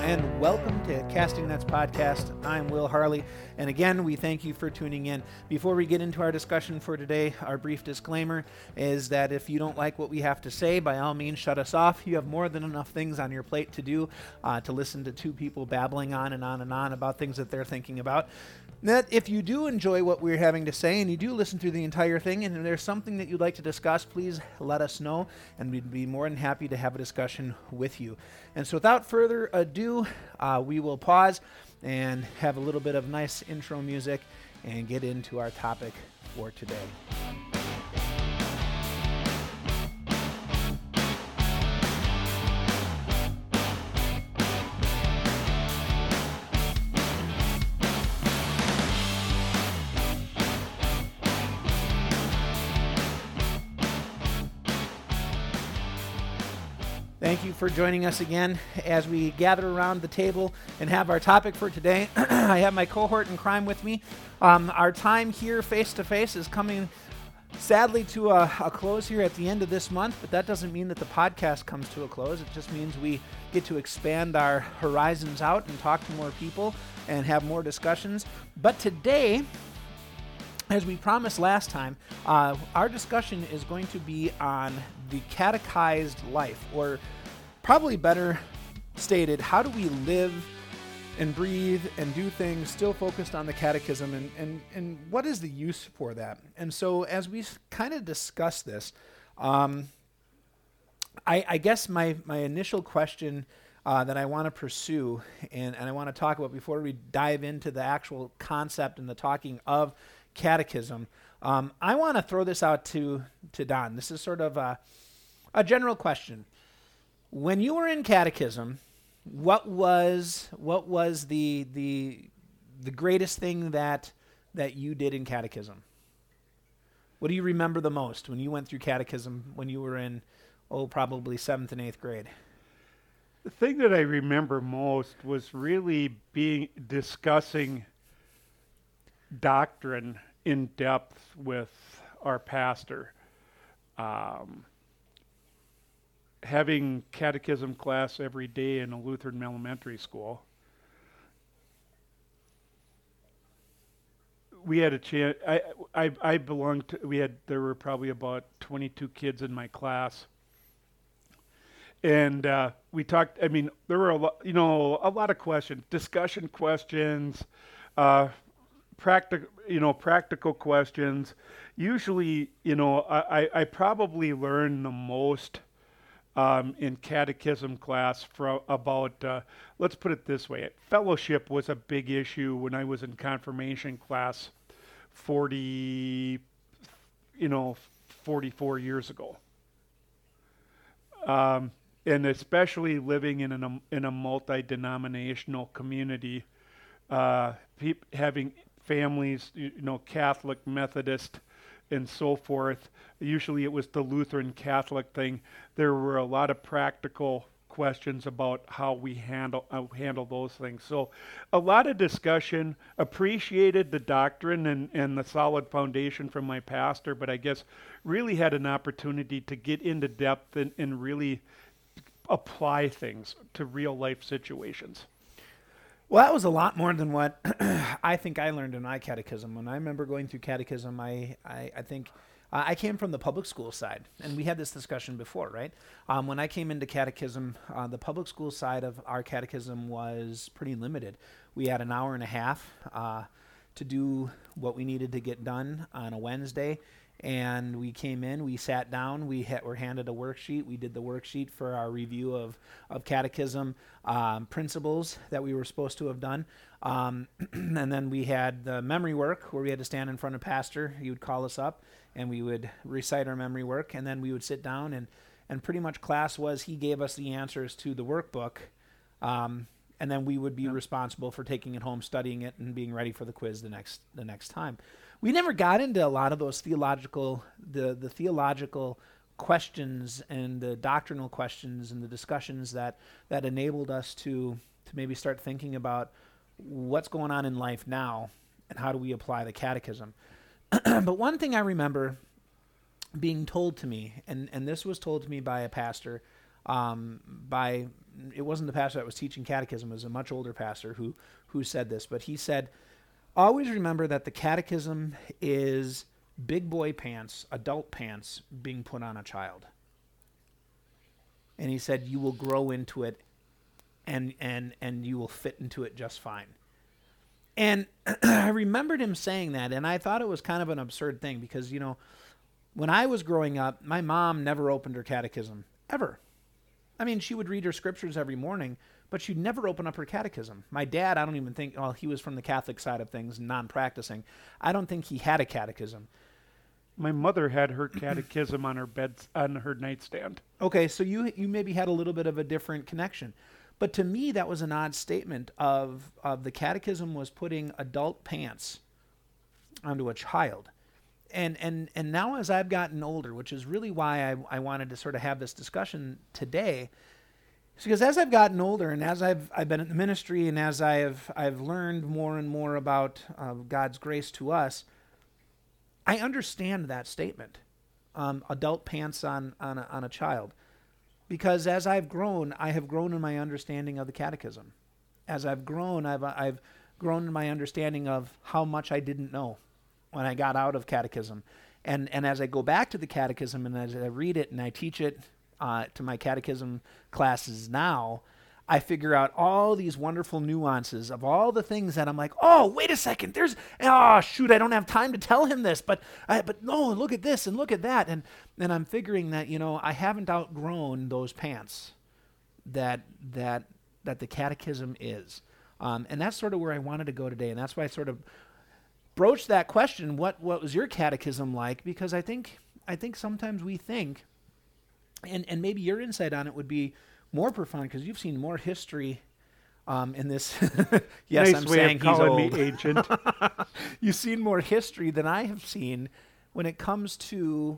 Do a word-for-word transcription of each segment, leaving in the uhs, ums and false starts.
and welcome to Casting Nets Podcast. I'm Will Harley, and again, we thank you for tuning in. Before we get into our discussion for today, our brief disclaimer is that if you don't like what we have to say, by all means, shut us off. You have more than enough things on your plate to do, uh, to listen to two people babbling on and on and on about things that they're thinking about. That if you do enjoy what we're having to say and you do listen through the entire thing and if there's something that you'd like to discuss, please let us know and we'd be more than happy to have a discussion with you. And so without further ado, uh, we will pause and have a little bit of nice intro music and get into our topic for today. Thank you for joining us again as we gather around the table and have our topic for today. I have my cohort in crime with me. Um, our time here face-to-face is coming sadly to a, a close here at the end of this month, but that doesn't mean that the podcast comes to a close. It just means we get to expand our horizons out and talk to more people and have more discussions. But today, as we promised last time, uh, our discussion is going to be on the catechized life, or probably better stated, how do we live and breathe and do things still focused on the catechism, and, and, and what is the use for that? And so as we kind of discuss this, um, I, I guess my, my initial question uh, that I want to pursue and, and I want to talk about before we dive into the actual concept and the talking of catechism, um, I want to throw this out to, to Don. This is sort of a, a general question. When you were in catechism, what was what was the the the greatest thing that that you did in catechism? What do you remember the most when you went through catechism when you were in, oh, probably seventh and eighth grade? The thing that I remember most was really being discussing doctrine in depth with our pastor. Um, having catechism class every day in a Lutheran elementary school, we had a chance. I, I I belonged to. We had there were probably about twenty-two kids in my class, and uh, we talked. I mean, there were a lot. You know, a lot of questions, discussion questions. Uh, Practical, you know, practical questions. Usually, you know, I, I, I probably learned the most um, in catechism class from about, uh, let's put it this way, fellowship was a big issue when I was in confirmation class forty, you know, forty-four years ago. Um, and especially living in an, in a multi-denominational community, uh, peop- having families, you know, Catholic, Methodist, and so forth. Usually it was the Lutheran Catholic thing. There were a lot of practical questions about how we handle uh, handle those things. So a lot of discussion, appreciated the doctrine and, and the solid foundation from my pastor, but I guess really had an opportunity to get into depth and, and really apply things to real life situations. Well, that was a lot more than what I think I learned in my catechism. When I remember going through catechism, I, I, I think uh, I came from the public school side, and we had this discussion before, right? Um, when I came into catechism, uh, the public school side of our catechism was pretty limited. We had an hour and a half uh, to do what we needed to get done on a Wednesday, and we came in, we sat down, we ha- were handed a worksheet. We did the worksheet for our review of, of catechism um, principles that we were supposed to have done. Um, and then we had the memory work where we had to stand in front of pastor. He would call us up and we would recite our memory work, and then we would sit down, and, and pretty much class was he gave us the answers to the workbook, um, and then we would be yep. responsible for taking it home, studying it, and being ready for the quiz the next the next time. We never got into a lot of those theological, the, the theological questions and the doctrinal questions and the discussions that, that enabled us to, to maybe start thinking about what's going on in life now and how do we apply the catechism. But one thing I remember being told to me, and, and this was told to me by a pastor um, by, it wasn't the pastor that was teaching catechism, it was a much older pastor who, who said this, but he said, always remember that the catechism is big boy pants, adult pants being put on a child. And he said, you will grow into it and, and, and you will fit into it just fine. And I remembered him saying that, and I thought it was kind of an absurd thing because, you know, when I was growing up, my mom never opened her catechism, ever. I mean, she would read her scriptures every morning, but she'd never open up her catechism. My dad, I don't even think, well, he was from the Catholic side of things, non-practicing. I don't think he had a catechism. My mother had her catechism on her bed, on her nightstand. Okay, so you you maybe had a little bit of a different connection. But to me, that was an odd statement of, of the catechism was putting adult pants onto a child. And and and now as I've gotten older, which is really why I, I wanted to sort of have this discussion today, is because as I've gotten older and as I've I've been in the ministry and as I have I've learned more and more about uh, God's grace to us, I understand that statement, um, adult pants on on a, on a child, because as I've grown, I have grown in my understanding of the catechism. As I've grown, I've I've grown in my understanding of how much I didn't know when I got out of catechism, and and as I go back to the catechism and as I read it and I teach it uh, to my catechism classes now, I figure out all these wonderful nuances of all the things that I'm like, oh, wait a second, there's, oh, shoot, I don't have time to tell him this, but, I, but no, look at this and look at that. And and I'm figuring that, you know, I haven't outgrown those pants that that that the catechism is. Um, and that's sort of where I wanted to go today. And that's why I sort of broached that question, what what was your catechism like? Because I think I think sometimes we think, and, and maybe your insight on it would be more profound because you've seen more history um, in this. Yes, nice I'm way saying of he's calling old. me ancient. You've seen more history than I have seen when it comes to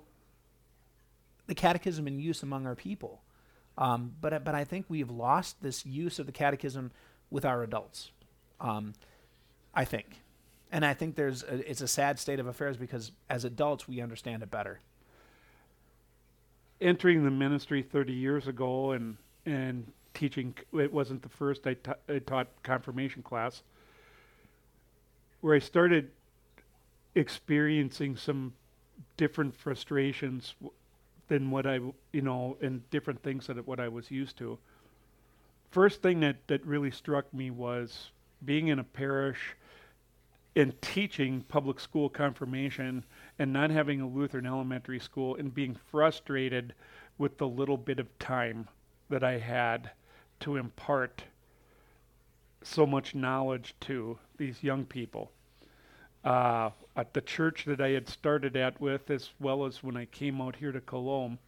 the catechism in use among our people. Um, but but I think we've lost this use of the catechism with our adults. Um, I think, and I think there's a, it's a sad state of affairs because as adults we understand it better. Entering the ministry thirty years ago and and teaching, it wasn't the first I, ta- I taught confirmation class, where I started experiencing some different frustrations w- than what I, w- you know, and different things than what I was used to. First thing that, that really struck me was being in a parish and teaching public school confirmation and not having a Lutheran elementary school and being frustrated with the little bit of time that I had to impart so much knowledge to these young people. Uh, at the church that I had started at with, as well as when I came out here to Cologne,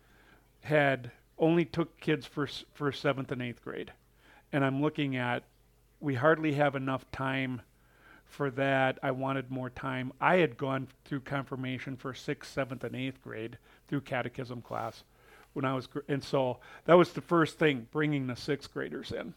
had only took kids for for seventh and eighth grade. And I'm looking at, we hardly have enough time for that. I wanted more time. I had gone through confirmation for sixth, seventh, and eighth grade through catechism class when I was, gr- and so that was the first thing, bringing the sixth graders in.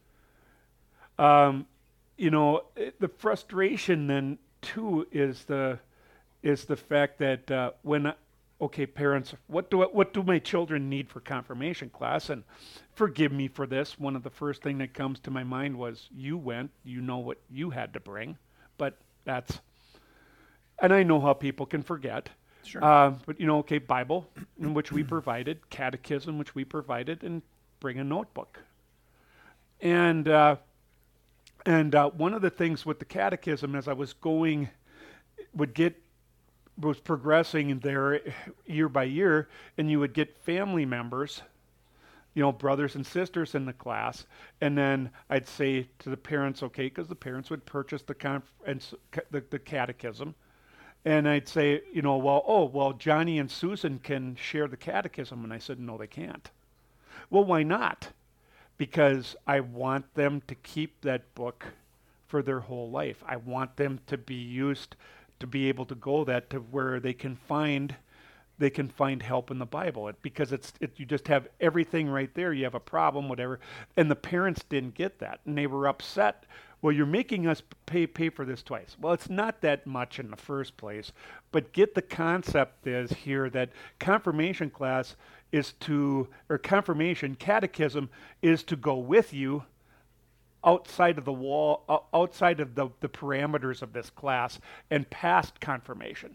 Um, you know, it, the frustration then too is the is the fact that uh, when I, okay, parents, what do I, what do my children need for confirmation class? And forgive me for this. One of the first thing that comes to my mind was you went, you know what you had to bring, but that's, and I know how people can forget. Sure. Uh, but you know, okay, Bible, in which we provided, catechism, which we provided, and bring a notebook. And uh, and uh, one of the things with the catechism, as I was going, would get was progressing there year by year, and you would get family members, you know, brothers and sisters in the class, and then I'd say to the parents, okay, because the parents would purchase the, conf- and s- ca- the the catechism, and I'd say, you know, well, oh, well, Johnny and Susan can share the catechism, and I said, no, they can't. Well, why not? Because I want them to keep that book for their whole life. I want them to be used to be able to go that to where they can find they can find help in the Bible. It, because it's it, you just have everything right there. You have a problem, whatever. And the parents didn't get that, and they were upset. Well, you're making us pay pay for this twice. Well, it's not that much in the first place, but get the concept is here that confirmation class is to, or confirmation, catechism is to go with you outside of the wall, o- outside of the, the parameters of this class and past confirmation.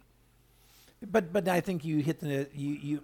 But but I think you hit the you you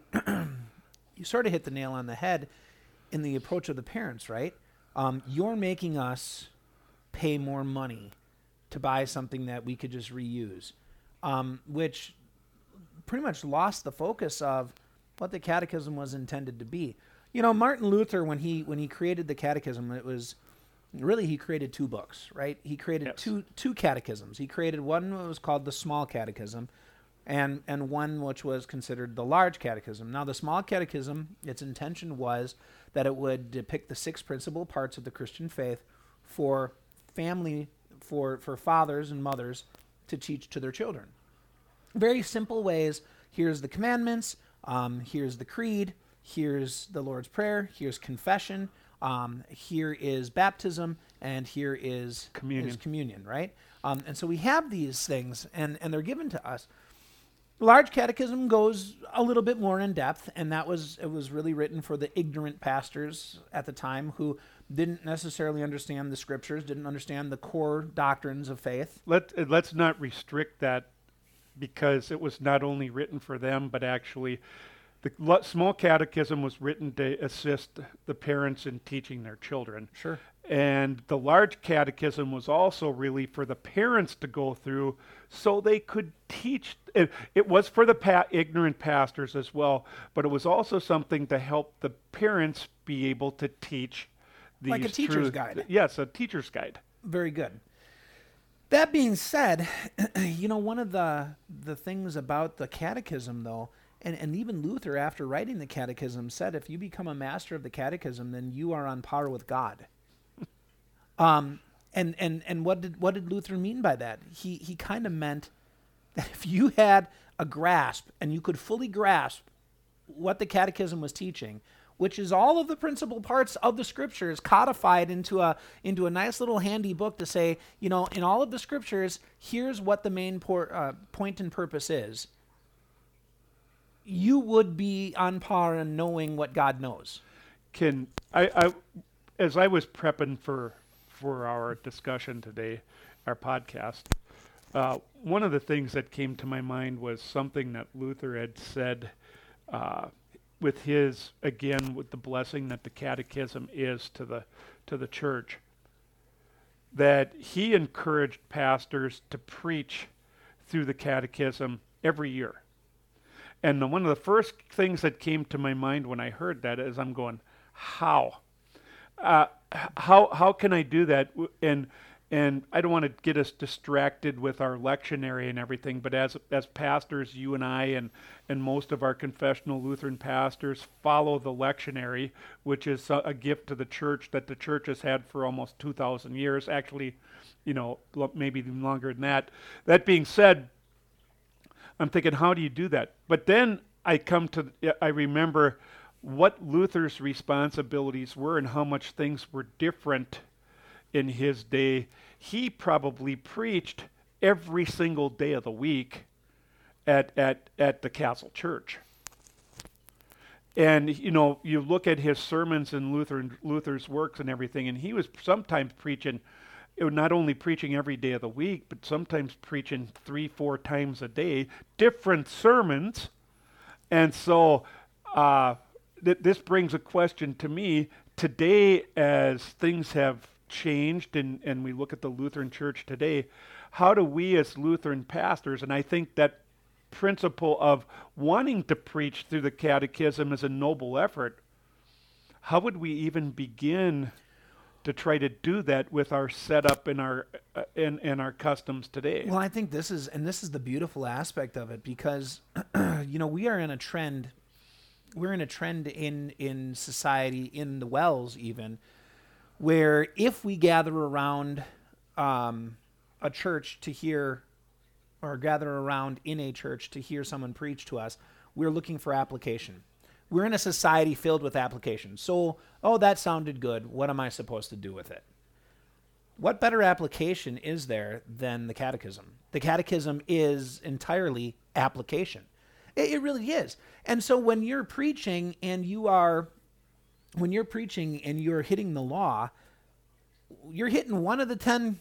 you sort of hit the nail on the head in the approach of the parents, right? Um, you're making us pay more money to buy something that we could just reuse, um, which pretty much lost the focus of what the catechism was intended to be. You know, Martin Luther, when he when he created the catechism, it was really he created two books, right? He created Yes. two two catechisms. He created one that was called the Small Catechism, and and one which was considered the Large Catechism. Now, the Small Catechism, its intention was that it would depict the six principal parts of the Christian faith for family, for for fathers and mothers to teach to their children. Very simple ways. Here's the commandments. Um, here's the creed. Here's the Lord's Prayer. Here's confession. Um, here is baptism, and here is Communion. is communion, right? Um, and so we have these things, and, and they're given to us. Large Catechism goes a little bit more in depth, and that was it was really written for the ignorant pastors at the time who didn't necessarily understand the scriptures, didn't understand the core doctrines of faith. Let, uh, let's not restrict that, because it was not only written for them, but actually the lo- Small Catechism was written to assist the parents in teaching their children. Sure. And the Large Catechism was also really for the parents to go through so they could teach. It, it was for the pa- ignorant pastors as well, but it was also something to help the parents be able to teach these Like a teacher's truths. guide. Yes, a teacher's guide. Very good. That being said, you know, one of the the things about the catechism, though, and, and even Luther, after writing the catechism, said if you become a master of the catechism, then you are on par with God. um, and and and what did what did Luther mean by that? He he kind of meant that if you had a grasp and you could fully grasp what the catechism was teaching, which is all of the principal parts of the scriptures codified into a into a nice little handy book to say, you know, in all of the scriptures, here's what the main por- uh, point and purpose is. You would be on par in knowing what God knows. Can I, I as I was prepping for for our discussion today, our podcast, uh, one of the things that came to my mind was something that Luther had said. Uh, with his, again, with the blessing that the catechism is to the to the church, that he encouraged pastors to preach through the catechism every year. And the, one of the first things that came to my mind when I heard that is I'm going, how? Uh, how how can I do that? And And I don't want to get us distracted with our lectionary and everything, but as as pastors, you and I and, and most of our confessional Lutheran pastors follow the lectionary, which is a, a gift to the church that the church has had for almost two thousand years. Actually, you know, maybe even longer than that. That being said, I'm thinking, how do you do that? But then I come to, I remember what Luther's responsibilities were and how much things were different in his day. He probably preached every single day of the week at at at the Castle Church. And you know, you look at his sermons and Luther Luther's works and everything, and he was sometimes preaching, not only preaching every day of the week, but sometimes preaching three, four times a day, different sermons. And so uh, th- this brings a question to me today, as things have changed and, and we look at the Lutheran Church today, how do we as Lutheran pastors, and I think that principle of wanting to preach through the catechism is a noble effort, how would we even begin to try to do that with our setup and our uh, and, and our customs today? Well, I think this is, and this is the beautiful aspect of it, because you know, we are in a trend, we're in a trend in in society, in the Wells even, where if we gather around um, a church to hear, or gather around in a church to hear someone preach to us, we're looking for application. We're in a society filled with application. So, oh, that sounded good. What am I supposed to do with it? What better application is there than the catechism? The catechism is entirely application. It, it really is. And so when you're preaching and you are, when you're preaching and you're hitting the law, you're hitting one of the ten,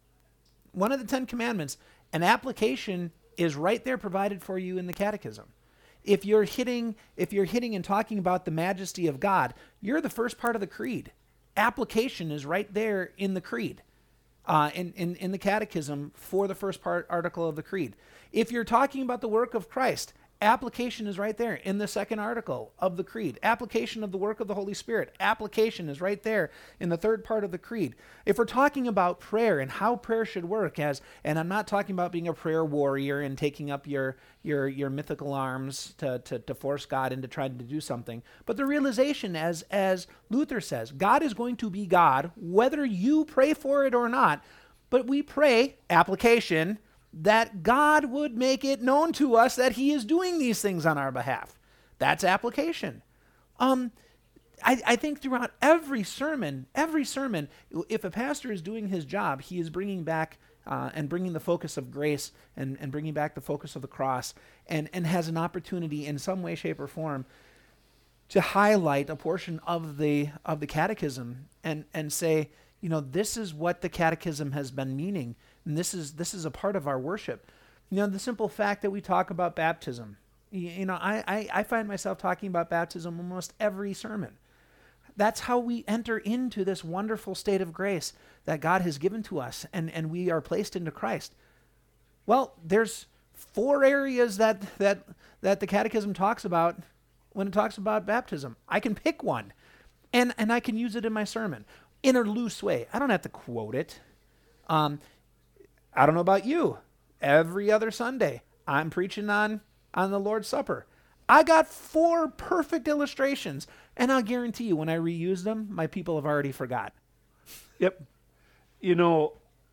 one of the Ten Commandments. An application is right there provided for you in the Catechism. If you're hitting, if you're hitting and talking about the majesty of God, you're the first part of the creed. Application is right there in the creed, uh, in, in, in the Catechism for the first part article of the creed. If you're talking about the work of Christ, application is right there in the second article of the creed. Application of the work of the Holy Spirit. Application is right there in the third part of the creed. If we're talking about prayer and how prayer should work, as and I'm not talking about being a prayer warrior and taking up your your your mythical arms to, to, to force God into trying to do something, but the realization, as as Luther says, God is going to be God whether you pray for it or not. But we pray, application, that God would make it known to us that he is doing these things on our behalf. That's application. Um, I, I think throughout every sermon, every sermon, if a pastor is doing his job, he is bringing back uh, and bringing the focus of grace and, and bringing back the focus of the cross, and, and has an opportunity in some way, shape, or form to highlight a portion of the of the Catechism and, and say, you know, this is what the Catechism has been meaning. And this is this is a part of our worship. You know, the simple fact that we talk about baptism. You, you know, I, I, I find myself talking about baptism almost every sermon. That's how we enter into this wonderful state of grace that God has given to us, and, and we are placed into Christ. Well, there's four areas that, that, that the Catechism talks about when it talks about baptism. I can pick one, and, and I can use it in my sermon in a loose way. I don't have to quote it. Um, I don't know about you. Every other Sunday, I'm preaching on, on the Lord's Supper. I got four perfect illustrations, and I'll guarantee you when I reuse them, my people have already forgot. Yep. You know,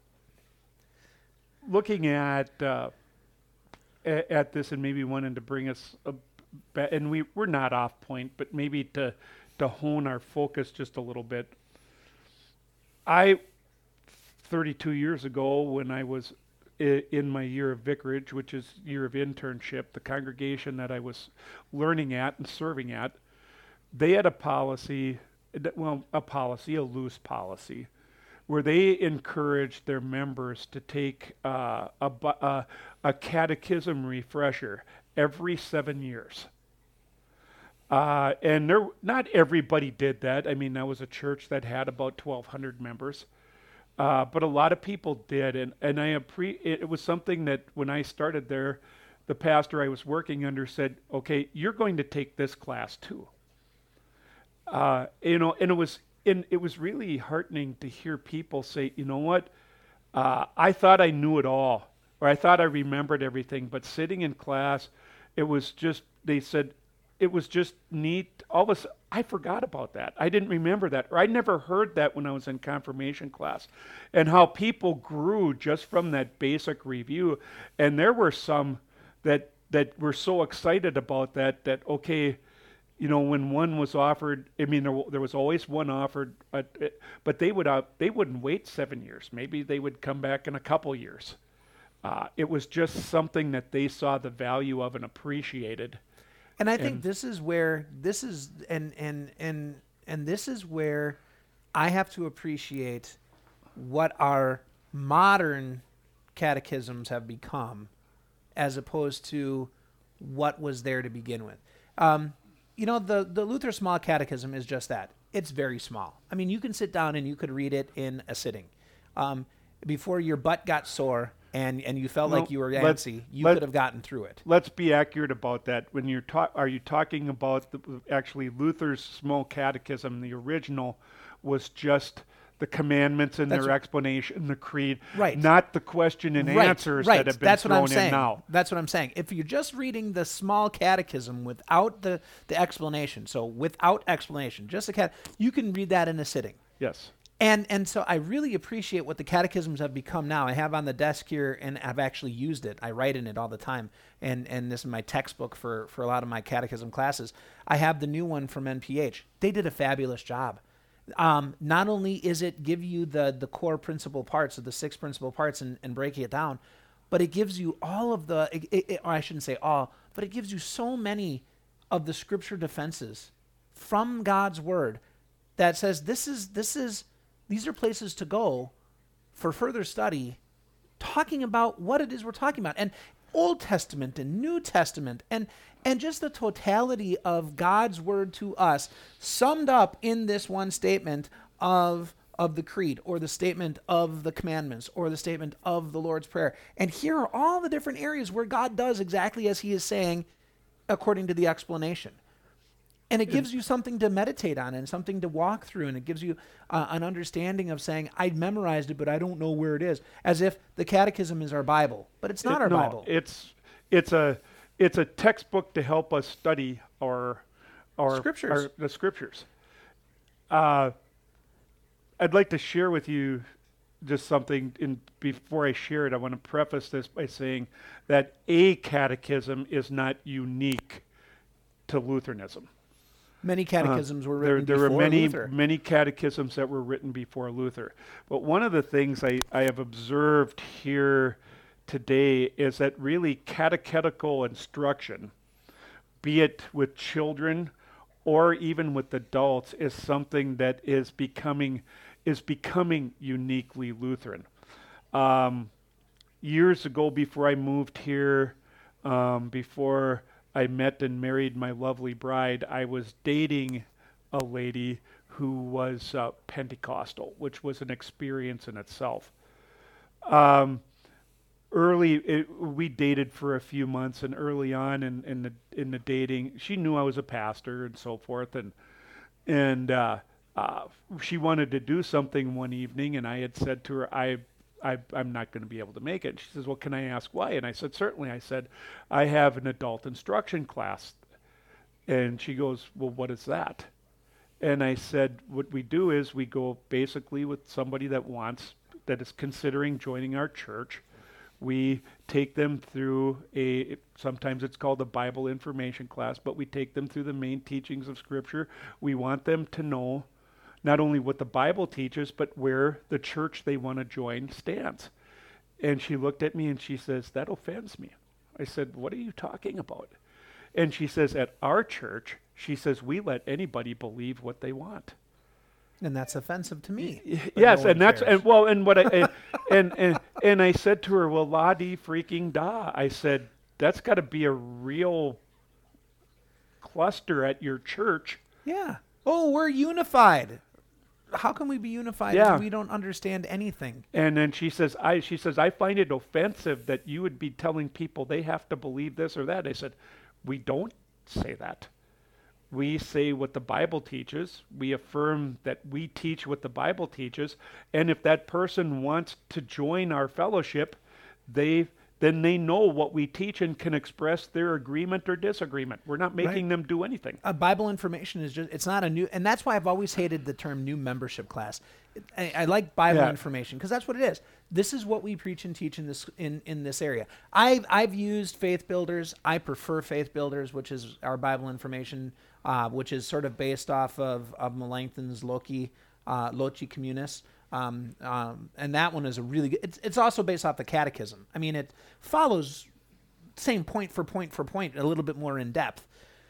looking at uh, a- at this and maybe wanting to bring us, a, ba- and we, we're not off point, but maybe to, to hone our focus just a little bit. I... thirty-two years ago, when I was I- in my year of vicarage, which is year of internship, the congregation that I was learning at and serving at, they had a policy, well, a policy, a loose policy, where they encouraged their members to take uh, a, bu- uh, a catechism refresher every seven years. Uh, and there, not everybody did that. I mean, that was a church that had about twelve hundred members. Uh, but a lot of people did, and, and I appre- it was something that when I started there, the pastor I was working under said, okay, you're going to take this class too. Uh, you know, and it was and it was really heartening to hear people say, you know what, uh, I thought I knew it all, or I thought I remembered everything, but sitting in class, it was just, they said, it was just neat. All of a sudden, I forgot about that. I didn't remember that. Or I never heard that when I was in confirmation class. And how people grew just from that basic review. And there were some that that were so excited about that, that, okay, you know, when one was offered, I mean, there, there was always one offered, uh, but they, would, uh, they wouldn't wait seven years. Maybe they would come back in a couple years. Uh, it was just something that they saw the value of and appreciated. And I think And- this is where this is and and and and this is where I have to appreciate what our modern catechisms have become, as opposed to what was there to begin with. Um, you know, the the Luther Small Catechism is just that. It's very small. I mean, you can sit down and you could read it in a sitting. Um, before your butt got sore and, and you felt Well, like you were let's- antsy, you let- could have gotten through it. Let's be accurate about that. When you're ta- are you talking about the, actually Luther's Small Catechism? The original was just the commandments and That's their r- explanation, the creed, Right. not the question and Right, answers right. that have been That's what thrown I'm saying. in now. That's what I'm saying. If you're just reading the Small Catechism without the, the explanation, so without explanation, just a cat, you can read that in a sitting. Yes. And and so I really appreciate what the catechisms have become now. I have on the desk here, and I've actually used it. I write in it all the time, and and this is my textbook for, for a lot of my catechism classes. I have the new one from N P H. They did a fabulous job. Um, not only is it give you the the core principal parts of the six principal parts and, and breaking it down, but it gives you all of the, it, it, or I shouldn't say all, but it gives you so many of the scripture defenses from God's word that says this is this is these are places to go for further study, talking about what it is we're talking about. And Old Testament and New Testament and and just the totality of God's word to us summed up in this one statement of of the creed, or the statement of the commandments, or the statement of the Lord's Prayer. And here are all the different areas where God does exactly as he is saying according to the explanation. And it gives you something to meditate on and something to walk through, and it gives you uh, an understanding of saying, I memorized it, but I don't know where it is, as if the catechism is our Bible. But it's not it, our no, Bible. It's it's a it's a textbook to help us study our our Scriptures. our, the scriptures. Uh, I'd like to share with you just something. In before I share it, I want to preface this by saying that a catechism is not unique to Lutheranism. Many catechisms uh, were written there, there before were many, Luther. many catechisms that were written before Luther. But one of the things I, I have observed here today is that really catechetical instruction, be it with children or even with adults, is something that is becoming is becoming uniquely Lutheran. Um, years ago, before I moved here, um, before I met and married my lovely bride, I was dating a lady who was uh, Pentecostal, which was an experience in itself. Um, early, it, we dated for a few months, and early on in, in the in the dating, she knew I was a pastor and so forth, and and uh, uh, she wanted to do something one evening, and I had said to her, I. I, I'm not going to be able to make it. And she says, well, can I ask why? And I said, certainly. I said, I have an adult instruction class. And she goes, well, what is that? And I said, what we do is we go basically with somebody that wants, that is considering joining our church. We take them through a, sometimes it's called a Bible information class, but we take them through the main teachings of Scripture. We want them to know not only what the Bible teaches, but where the church they want to join stands. And she looked at me and she says, that offends me. I said, what are you talking about? And she says, at our church, she says, we let anybody believe what they want. And that's offensive to me. Yes, no and that's, cares. and well, and what I, and, and, and, and I said to her, well, la di freaking da. I said, that's got to be a real cluster at your church. Yeah. Oh, we're unified. How can we be unified yeah. if we don't understand anything? And then she says, I she says, I find it offensive that you would be telling people they have to believe this or that. I said, we don't say that. We say what the Bible teaches. We affirm that we teach what the Bible teaches. And if that person wants to join our fellowship, they then they know what we teach and can express their agreement or disagreement. We're not making right. them do anything. Uh, Bible information is just, it's not a new, and that's why I've always hated the term new membership class. I, I like Bible yeah. information because that's what it is. This is what we preach and teach in this in, in this area. I've, I've used Faith Builders. I prefer Faith Builders, which is our Bible information, uh, which is sort of based off of, of Melanchthon's Loci, uh, Loci Communis. Um, um, and that one is a really good, it's, it's also based off the catechism. I mean, it follows same point for point for point, a little bit more in depth.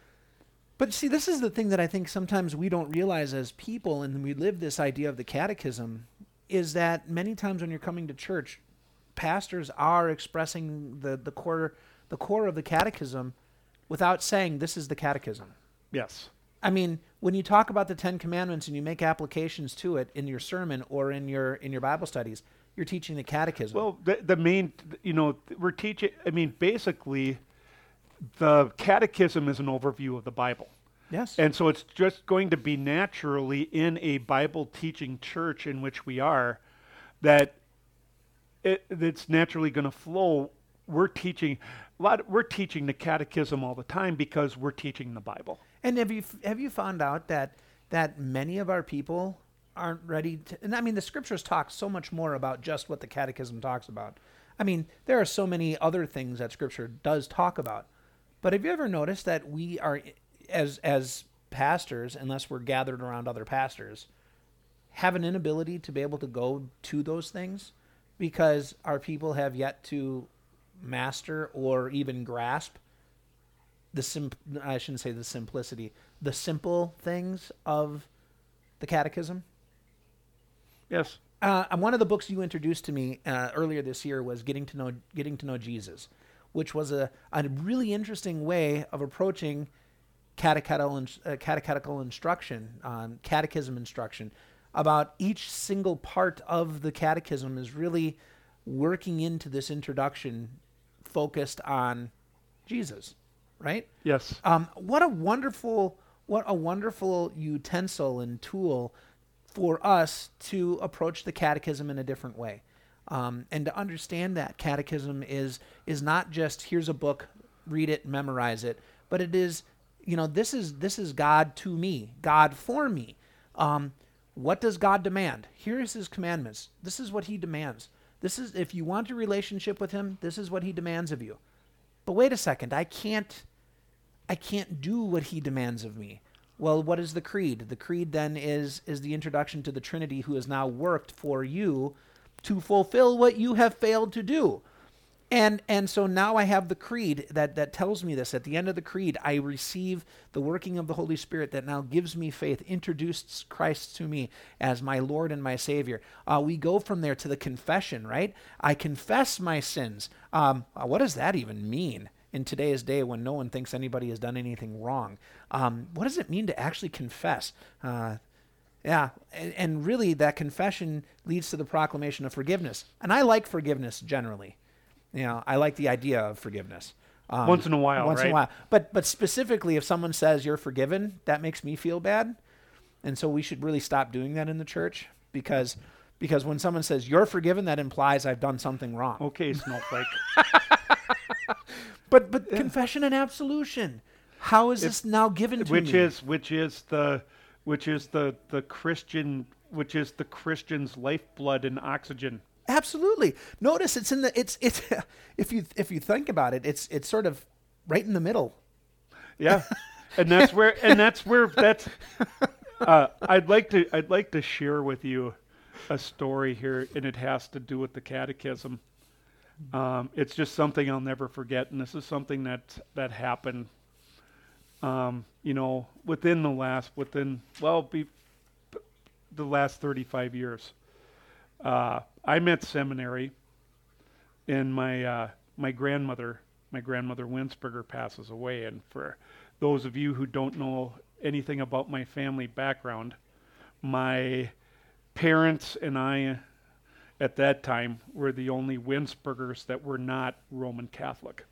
But see, this is the thing that I think sometimes we don't realize as people, and we live this idea of the catechism, is that many times when you're coming to church, pastors are expressing the, the core, the core of the catechism without saying this is the catechism. Yes. I mean, when you talk about the Ten Commandments and you make applications to it in your sermon or in your in your Bible studies, you're teaching the catechism. Well, the, the main, you know, we're teaching, I mean, basically, the catechism is an overview of the Bible. Yes. And so it's just going to be naturally in a Bible teaching church in which we are that it, it's naturally going to flow. We're teaching a lot. We're teaching the catechism all the time because we're teaching the Bible. And have you have you found out that that many of our people aren't ready to, and I mean, the scriptures talk so much more about just what the catechism talks about. I mean, there are so many other things that scripture does talk about. But have you ever noticed that we are, as as pastors, unless we're gathered around other pastors, have an inability to be able to go to those things because our people have yet to master or even grasp the sim I shouldn't say the simplicity, the simple things of the Catechism? Yes. Uh, and one of the books you introduced to me uh, earlier this year was Getting to Know Getting to Know Jesus, which was a, a really interesting way of approaching catechetical, in, uh, catechetical instruction, um, catechism instruction, about each single part of the catechism is really working into this introduction focused on Jesus, right? Yes. Um, what a wonderful, what a wonderful utensil and tool for us to approach the catechism in a different way. Um, and to understand that catechism is is not just here's a book, read it, memorize it, but it is, you know, this is this is God to me, God for me. Um, what does God demand? Here's his commandments. This is what he demands. This is, if you want a relationship with him, this is what he demands of you. But wait a second, I can't I can't do what he demands of me. Well, what is the creed? The creed then is is the introduction to the Trinity, who has now worked for you to fulfill what you have failed to do. And and so now I have the creed that, that tells me this. At the end of the creed, I receive the working of the Holy Spirit that now gives me faith, introduces Christ to me as my Lord and my Savior. Uh, we go from there to the confession, right? I confess my sins. Um, what does that even mean in today's day when no one thinks anybody has done anything wrong? Um, what does it mean to actually confess? Uh, yeah, and, and really that confession leads to the proclamation of forgiveness. And I like forgiveness generally. You know, I like the idea of forgiveness. Um, once in a while, once right? in a while. But but specifically, if someone says you're forgiven, that makes me feel bad. And so we should really stop doing that in the church, because because when someone says you're forgiven, that implies I've done something wrong. Okay, Snowflake. But but yeah. Confession and absolution. How is It's, this now given to which me? is which is the which is the the Christian which is the Christian's lifeblood and oxygen. Absolutely. Notice it's in the it's it's if you if you think about it, it's it's sort of right in the middle. Yeah. And that's where and that's where that's uh, I'd like to I'd like to share with you a story here, and it has to do with the catechism. Um, it's just something I'll never forget, and this is something that that happened um, you know, within the last within well be the last thirty-five years. Uh, I'm at seminary, and my uh, my grandmother, my grandmother Winsberger, passes away. And for those of you who don't know anything about my family background, my parents and I, at that time, were the only Winsbergers that were not Roman Catholic.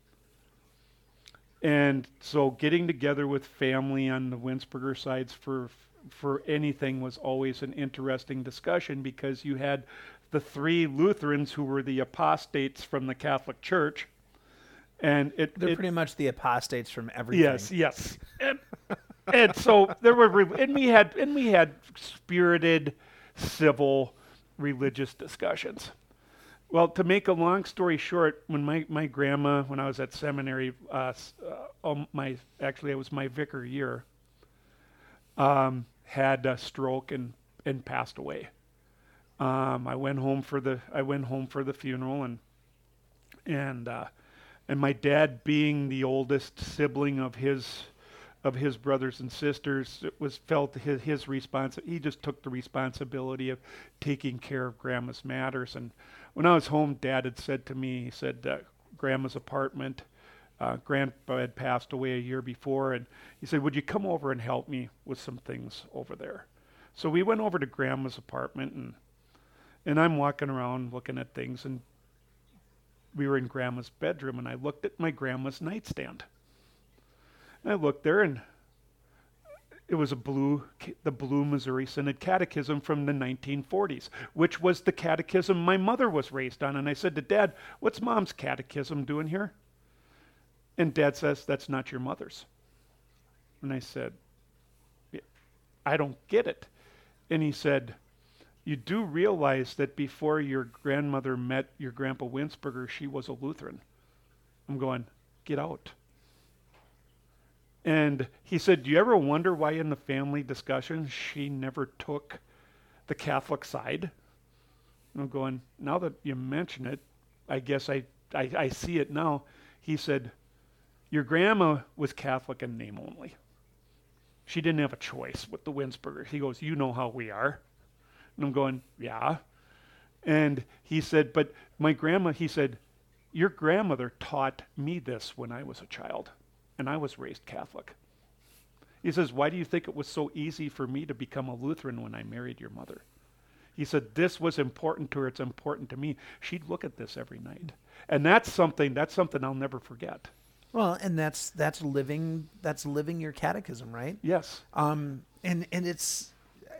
And so, getting together with family on the Winsberger sides for for anything was always an interesting discussion, because you had the three Lutherans who were the apostates from the Catholic Church, and it They're it, pretty much the apostates from everything. yes, yes, and, and so there were, re- and we had and we had spirited, civil, religious discussions. Well, to make a long story short, when my, my grandma, when I was at seminary, uh, uh, um, my actually it was my vicar year, um, had a stroke and, and passed away. Um, I went home for the I went home for the funeral, and and uh, and my dad, being the oldest sibling of his of his brothers and sisters, it was felt his his respons he just took the responsibility of taking care of Grandma's matters. And when I was home, Dad had said to me, he said, uh, Grandma's apartment, uh, Grandpa had passed away a year before, and he said, would you come over and help me with some things over there? So we went over to Grandma's apartment, and and I'm walking around looking at things, and we were in Grandma's bedroom, and I looked at my grandma's nightstand. And I looked there, and it was a blue, the Blue Missouri Synod Catechism from the nineteen forties, which was the catechism my mother was raised on. And I said to Dad, what's Mom's catechism doing here? And Dad says, that's not your mother's. And I said, I don't get it. And he said, you do realize that before your grandmother met your Grandpa Winsberger, she was a Lutheran. I'm going, get out. And he said, do you ever wonder why in the family discussion she never took the Catholic side? And I'm going, now that you mention it, I guess I, I, I see it now. He said, your grandma was Catholic in name only. She didn't have a choice with the Winsbergers. He goes, you know how we are. And I'm going, yeah. And he said, but my grandma, he said, your grandmother taught me this when I was a child, and I was raised Catholic. He says, why do you think it was so easy for me to become a Lutheran when I married your mother? He said, this was important to her. It's important to me. She'd look at this every night. And that's something, that's something I'll never forget. Well, and that's that's living that's living your catechism, right? Yes. Um, and and it's,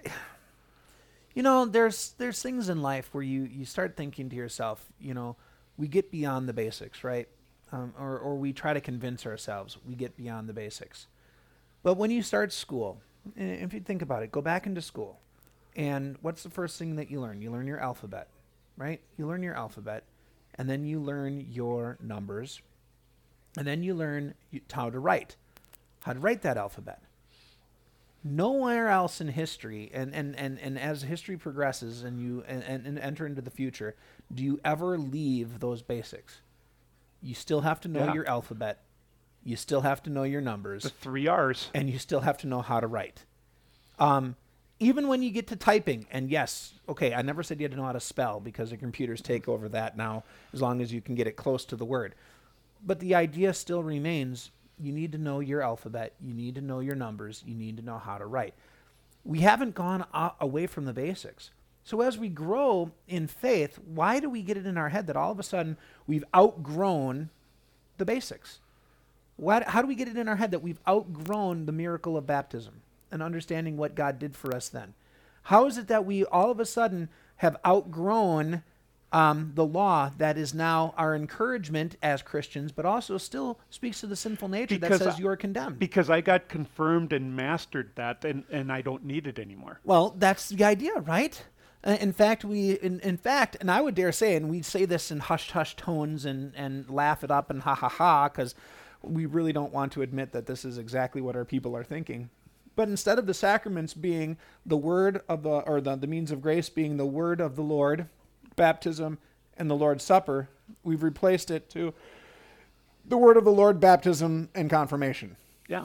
you know, there's there's things in life where you you start thinking to yourself, you know, we get beyond the basics, right? Um, or or we try to convince ourselves we get beyond the basics. But when you start school, and if you think about it, go back into school, and what's the first thing that you learn? You learn your alphabet, right? You learn your alphabet, and then you learn your numbers. And then you learn how to write, how to write that alphabet. Nowhere else in history, and, and, and, and as history progresses and you and, and, and enter into the future, do you ever leave those basics? You still have to know Yeah. your alphabet. You still have to know your numbers. The three R's. And you still have to know how to write. Um, even when you get to typing, and yes, okay, I never said you had to know how to spell because the computers take over that now as long as you can get it close to the word. But the idea still remains, you need to know your alphabet, you need to know your numbers, you need to know how to write. We haven't gone a- away from the basics. So as we grow in faith, why do we get it in our head that all of a sudden we've outgrown the basics? Why, how do we get it in our head that we've outgrown the miracle of baptism and understanding what God did for us then? How is it that we all of a sudden have outgrown Um, the law that is now our encouragement as Christians, but also still speaks to the sinful nature Because that says I- you are condemned? Because I got confirmed and mastered that, and, and I don't need it anymore. Well, that's the idea, right? Uh, in fact, we, in, in fact, and I would dare say, and we say this in hushed, hushed tones and, and laugh it up and ha ha ha, because we really don't want to admit that this is exactly what our people are thinking. But instead of the sacraments being the word of the, or the, the means of grace being the word of the Lord, baptism, and the Lord's Supper, we've replaced it to the word of the Lord, baptism, and confirmation. Yeah.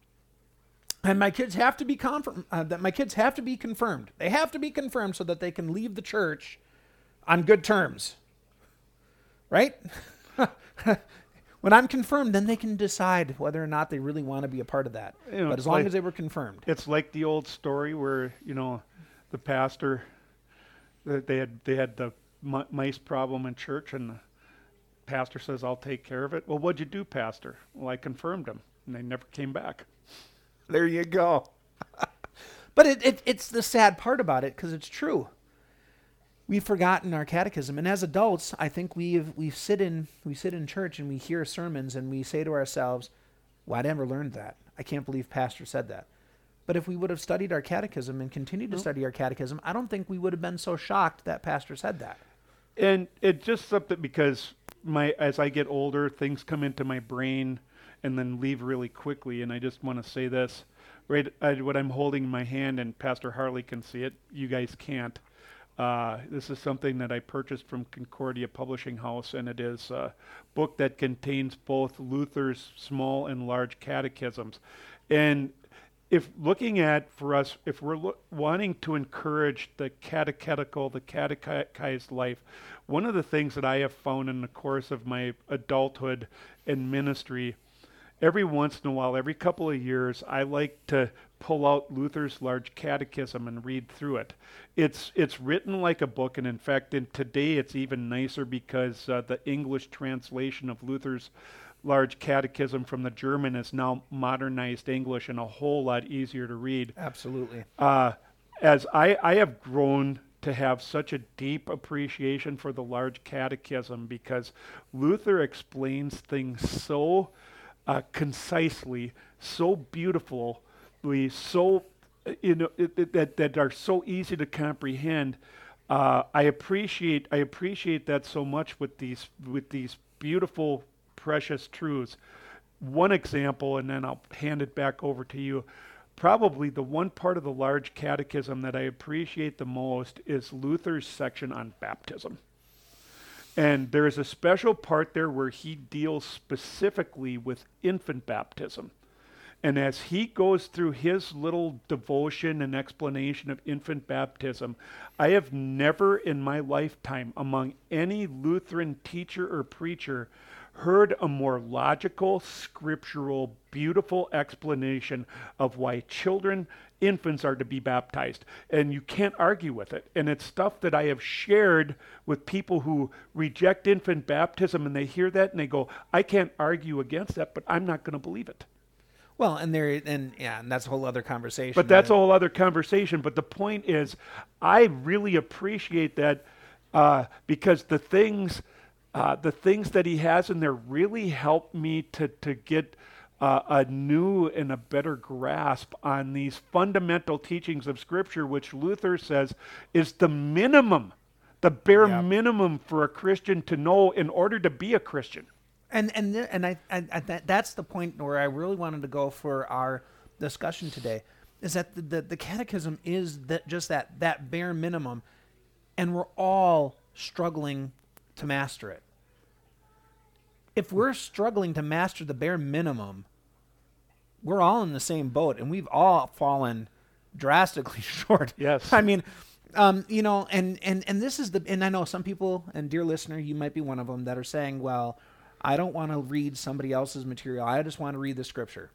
And my kids have to be confirmed. Uh, that my kids have to be confirmed. They have to be confirmed so that they can leave the church on good terms. Right? When I'm confirmed, then they can decide whether or not they really want to be a part of that. You know, but as it's long like- as they were confirmed. It's like the old story where, you know, the pastor, th- they had they had the mi- mice problem in church, and the pastor says, I'll take care of it. Well, what'd you do, pastor? Well, I confirmed them, and they never came back. There you go. But it, it it's the sad part about it, because it's true. We've forgotten our catechism, and as adults, I think we've we sit in we sit in church and we hear sermons and we say to ourselves, "Well, I never learned that. I can't believe pastor said that." But if we would have studied our catechism and continued to study our catechism, I don't think we would have been so shocked that pastor said that. And it just something because my as I get older, things come into my brain and then leave really quickly. And I just want to say this, right? I, what I'm holding in my hand, and Pastor Harley can see it. You guys can't. Uh, this is something that I purchased from Concordia Publishing House, and it is a book that contains both Luther's small and large catechisms. And if looking at, for us, if we're lo- wanting to encourage the catechetical, the catechized life, one of the things that I have found in the course of my adulthood and ministry, every once in a while, every couple of years, I like to pull out Luther's large catechism and read through it. It's it's written like a book, and in fact, in today it's even nicer because uh, the English translation of Luther's large catechism from the German is now modernized English and a whole lot easier to read. Absolutely. Uh, as I, I have grown to have such a deep appreciation for the large catechism because Luther explains things so uh, concisely, so beautifully, so uh, you know it, it, that that are so easy to comprehend. Uh, I appreciate I appreciate that so much with these with these beautiful, precious truths. One example, and then I'll hand it back over to you. Probably the one part of the large catechism that I appreciate the most is Luther's section on baptism. And there's a special part there where he deals specifically with infant baptism. And as he goes through his little devotion and explanation of infant baptism, I have never in my lifetime among any Lutheran teacher or preacher heard a more logical, scriptural, beautiful explanation of why children, infants are to be baptized. And you can't argue with it. And it's stuff that I have shared with people who reject infant baptism, and they hear that and they go, I can't argue against that, but I'm not going to believe it. Well, and there, and yeah, and that's a whole other conversation. But that's a whole other conversation. But the point is, I really appreciate that uh, because the things, uh, the things that he has in there really help me to to get uh, a new and a better grasp on these fundamental teachings of Scripture, which Luther says is the minimum, the bare Yep. minimum for a Christian to know in order to be a Christian. And and th- and I, I, I that, that's the point where I really wanted to go for our discussion today, is that the the, the catechism is that just that that bare minimum, and we're all struggling to master it. If we're struggling to master the bare minimum, we're all in the same boat, and we've all fallen drastically short. Yes. I mean, um, you know, and and and this is the, and I know some people, and dear listener, you might be one of them, that are saying, well, I don't want to read somebody else's material. I just want to read the Scripture.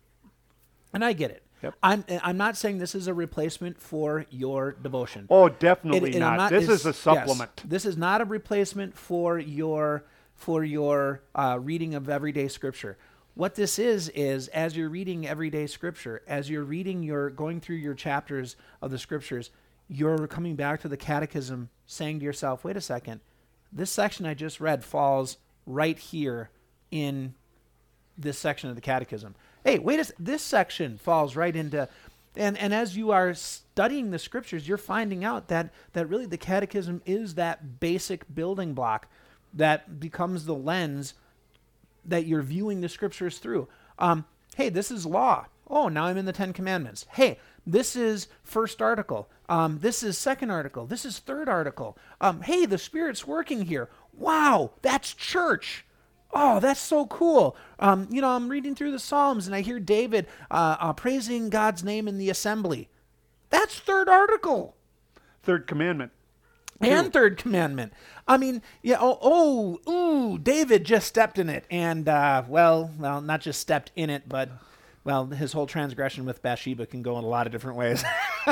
And I get it. Yep. I'm I'm not saying this is a replacement for your devotion. Oh, definitely It- and I'm not. This it's- is a yes, supplement. this is not a replacement for your for your uh, reading of everyday Scripture. What this is is as you're reading everyday Scripture, as you're reading your going through your chapters of the Scriptures, you're coming back to the Catechism, saying to yourself, "Wait a second, this section I just read falls right here in this section of the Catechism. Hey, wait a s- this section falls right into," and and as you are studying the Scriptures, you're finding out that that really the Catechism is that basic building block that becomes the lens that you're viewing the Scriptures through. Um, hey, this is law. Oh, now I'm in the Ten Commandments. Hey, this is first article. Um, this is second article. This is third article. Um, hey, the Spirit's working here. Wow, that's church. Oh, that's so cool. Um, you know, I'm reading through the Psalms and I hear David uh, uh, praising God's name in the assembly. That's third article. Third commandment. And Two. third commandment. I mean, yeah. Oh, oh, ooh, David just stepped in it, and uh, well, well, not just stepped in it, but well, his whole transgression with Bathsheba can go in a lot of different ways.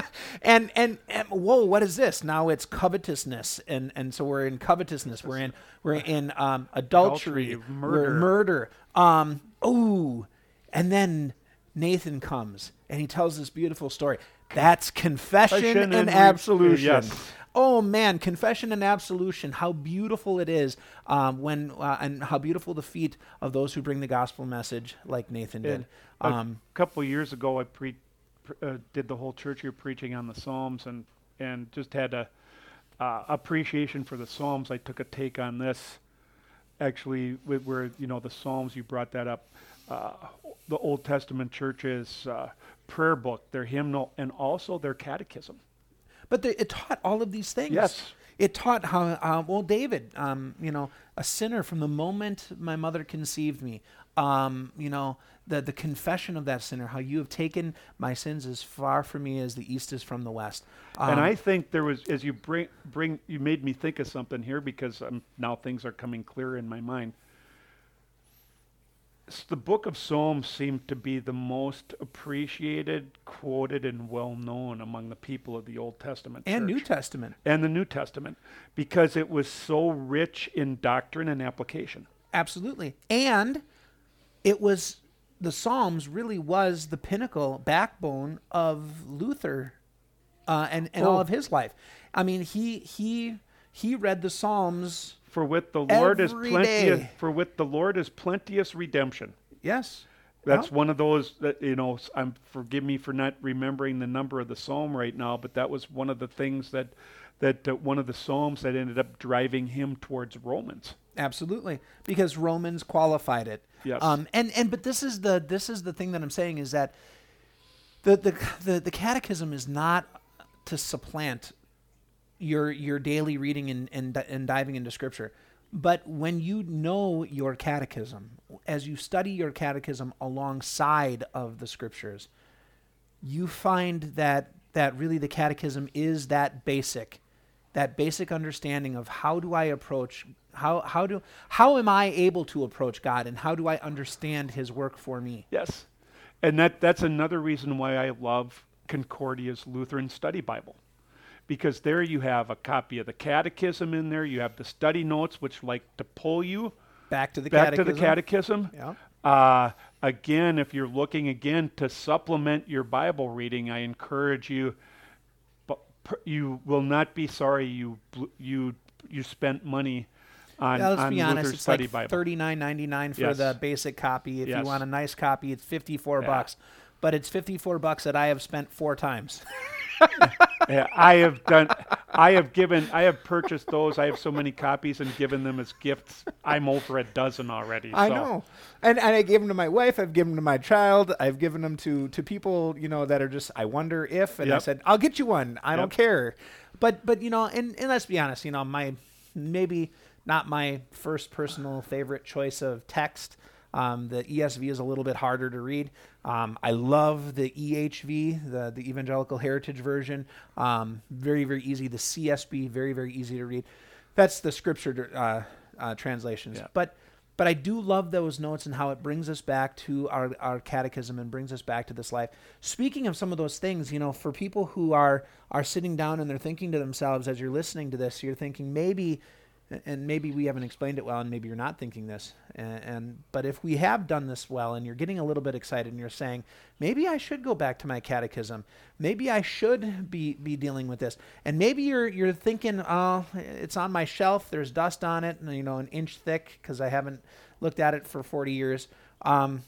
and, and and whoa, what is this? Now it's covetousness, and and so we're in covetousness. We're in we're in um, adultery, Adultery, we're murder. murder. Um, ooh, and then Nathan comes and he tells this beautiful story. That's confession, Confession and, and re- absolution. yes. Oh man, confession and absolution! How beautiful it is um, when uh, and how beautiful the feet of those who bring the gospel message, like Nathan did. And Um, a couple of years ago, I pre- pr- uh, did the whole church year preaching on the Psalms, and and just had a uh, appreciation for the Psalms. I took a take on this, actually, with, where you know the Psalms. You brought that up. Uh, the Old Testament church's uh, prayer book, their hymnal, and also their catechism. but the, it taught all of these things. Yes. It taught how, uh, well, David, um, you know, a sinner from the moment my mother conceived me, um, you know, the, the confession of that sinner, how you have taken my sins as far from me as the east is from the west. Um, And I think there was, as you bring, bring, you made me think of something here because um, now things are coming clear in my mind. S- The book of Psalms seemed to be the most appreciated, quoted, and well known among the people of the Old Testament and church. New Testament. and the New Testament because it was so rich in doctrine and application. Absolutely. And it was, the Psalms really was the pinnacle backbone of Luther uh, and, and all Oh. of his life. I mean, he he he read the Psalms. For with the Lord is Every plenteous, day. for with the Lord is plenteous redemption. Yes. That's Well, one of those that, you know, s- I'm forgive me for not remembering the number of the psalm right now, but that was one of the things that that uh, one of the psalms that ended up driving him towards Romans. absolutely, because Romans qualified it. Yes. Um, and and but this is the this is the thing that I'm saying is that the the the, the catechism is not to supplant your your daily reading and and, and diving into Scripture. But when you know your catechism, as you study your catechism alongside of the scriptures, you find that that really the catechism is that basic, that basic understanding of how do I approach, how how do how am I able to approach God, and how do I understand his work for me? Yes. And that that's another reason why I love Concordia's Lutheran Study Bible. Because there you have a copy of the catechism in there, you have the study notes, which like to pull you Back to the back catechism. to the catechism. Yeah. Uh, again, if you're looking again to supplement your Bible reading, I encourage you, but per- you will not be sorry you bl- you you spent money on, Yeah, let's on be honest, Luther's it's Study like Bible. thirty-nine ninety-nine for Yes. the basic copy. If Yes. you want a nice copy, it's fifty-four Yeah. bucks. But it's fifty-four bucks that I have spent four times. Yeah, I have done. I have given. I have purchased those. I have so many copies and given them as gifts. I'm over a dozen already. I so. know. And and I gave them to my wife, I've given them to my child, I've given them to to people, you know, that are just, I wonder if, and I Yep. said, I'll get you one. I don't Yep. care. But but you know, and, and let's be honest, you know, my maybe not my first personal favorite choice of text. Um, the E S V is a little bit harder to read. Um, I love the E H V, the, the Evangelical Heritage Version. Um, very, very easy. The C S B, very, very easy to read. That's the scripture uh, uh, translations. Yeah. But but I do love those notes and how it brings us back to our, our catechism and brings us back to this life. Speaking of some of those things, you know, for people who are are sitting down and they're thinking to themselves as you're listening to this, you're thinking maybe, and maybe we haven't explained it well, and maybe you're not thinking this. And, and but if we have done this well, and you're getting a little bit excited, and you're saying, maybe I should go back to my catechism. Maybe I should be be dealing with this. And maybe you're you're thinking, oh, it's on my shelf. There's dust on it, and, you know, an inch thick because I haven't looked at it for forty years. Um,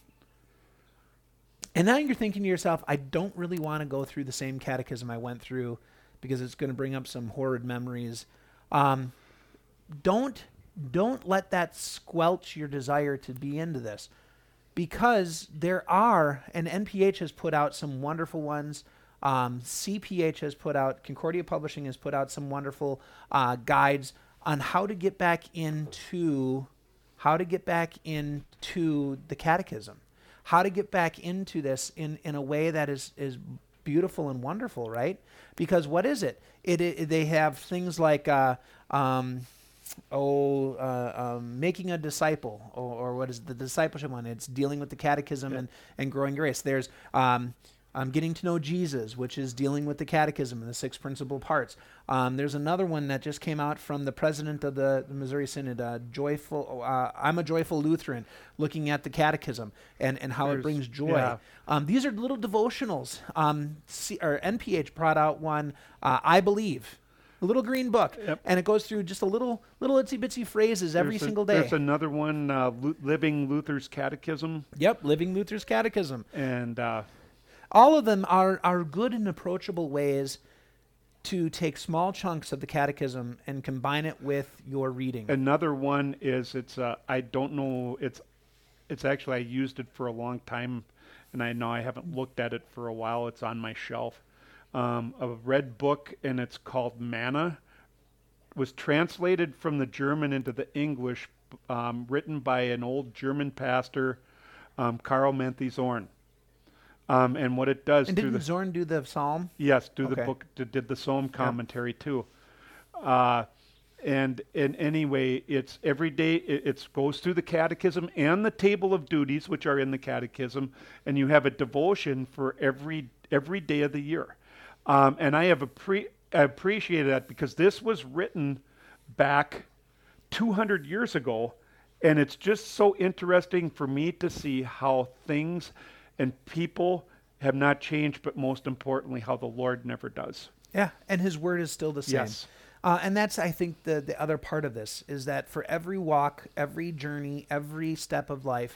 and now you're thinking to yourself, I don't really want to go through the same catechism I went through because it's going to bring up some horrid memories. Um, Don't don't let that squelch your desire to be into this, because there are, and N P H has put out some wonderful ones. Um, C P H has put out, Concordia Publishing has put out some wonderful uh, guides on how to get back into how to get back into the catechism, how to get back into this in, in a way that is is beautiful and wonderful, right? Because what is it? It, it they have things like uh, um, oh, uh, um, making a disciple, or, or what is the discipleship one? It's dealing with the catechism Yeah. and, and growing grace. There's um, um, getting to know Jesus, which is dealing with the catechism and the six principal parts. Um, there's another one that just came out from the president of the, the Missouri Synod, uh, joyful. Uh, I'm a joyful Lutheran, looking at the catechism and, and how There's- it brings joy. yeah. Um, these are little devotionals. Um, C, or N P H brought out one, uh, I Believe. A little green book, Yep. and it goes through just a little, little itsy bitsy phrases every There's a- single day. There's another one, uh, Lu- Living Luther's Catechism, Yep, Living Luther's Catechism. and uh, All of them are are good and approachable ways to take small chunks of the catechism and combine it with your reading. another one is it's. Uh, I don't know. It's. It's actually I used it for a long time, and I know I haven't looked at it for a while. It's on my shelf. Um, a red book, and it's called Manna. Was translated from the German into the English, um, written by an old German pastor, um, Karl Menthe Zorn. Um, and what it does and through didn't the Zorn do the psalm? yes, do the Okay. book d- did the Psalm commentary too. Uh, and in anyway, it's every day. It it's goes through the catechism and the table of duties, which are in the catechism, and you have a devotion for every every day of the year. Um, and I have appre- appreciated that because this was written back two hundred years ago, and it's just so interesting for me to see how things and people have not changed, but most importantly, how the Lord never does. Yeah, and his word is still the same. Yes. Uh, and that's, I think, the, the other part of this is that for every walk, every journey, every step of life,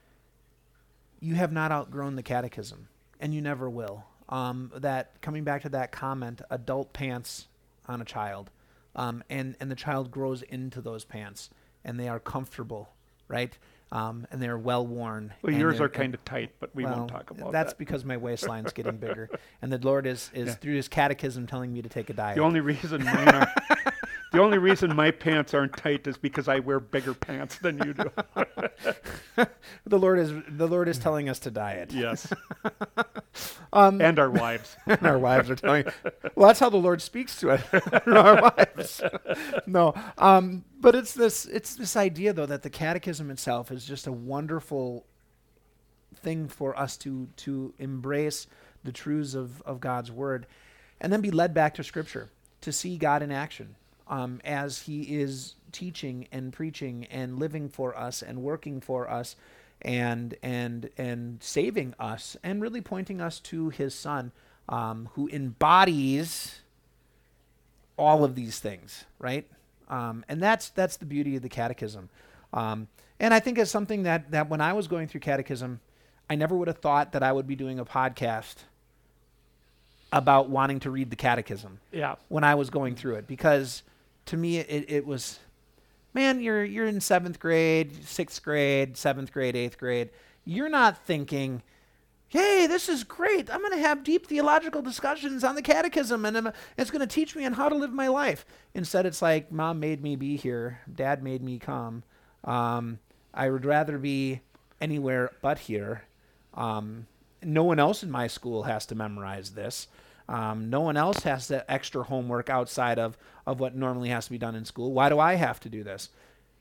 you have not outgrown the catechism, and you never will. Um, that coming back to that comment, adult pants on a child, um, and and the child grows into those pants, and they are comfortable, right? Um, and they're well worn. Well, and yours they're- are kind of tight, but we well, won't talk about that's that. because my waistline's getting bigger, and the Lord is is Yeah. through His catechism telling me to take a diet. The only reason mine are The only reason my pants aren't tight is because I wear bigger pants than you do. The Lord is the Lord is telling us to diet. Yes. Um, and our wives. And our wives are telling. Well, that's how the Lord speaks to us. Our wives. No, um, but it's this. It's this idea, though, that the Catechism itself is just a wonderful thing for us to to embrace the truths of of God's Word, and then be led back to Scripture to see God in action um, as He is teaching and preaching and living for us and working for us. And and and saving us, and really pointing us to His Son, um, who embodies all of these things, right? Um, and that's that's the beauty of the Catechism. Um, and I think it's something that that when I was going through Catechism, I never would have thought that I would be doing a podcast about wanting to read the Catechism. Yeah. When I was going through it, because to me it, it was. Man, you're you're in seventh grade, sixth grade, seventh grade, eighth grade. You're not thinking, hey, this is great. I'm going to have deep theological discussions on the Catechism, and I'm, it's going to teach me on how to live my life. Instead, it's like, Mom made me be here. Dad made me come. Um, I would rather be anywhere but here. Um, no one else in my school has to memorize this. Um, no one else has the extra homework outside of, of what normally has to be done in school. Why do I have to do this?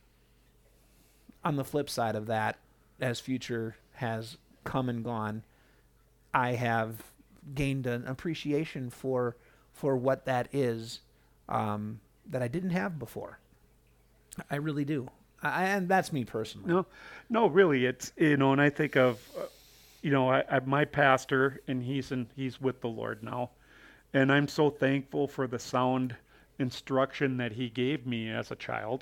On the flip side of that, as future has come and gone, I have gained an appreciation for for what that is um, that I didn't have before. I really do. I, and that's me personally. No, no, really, it's, you know, and I think of, uh, you know, I, I, my pastor, and he's in, he's with the Lord now. And I'm so thankful for the sound instruction that he gave me as a child.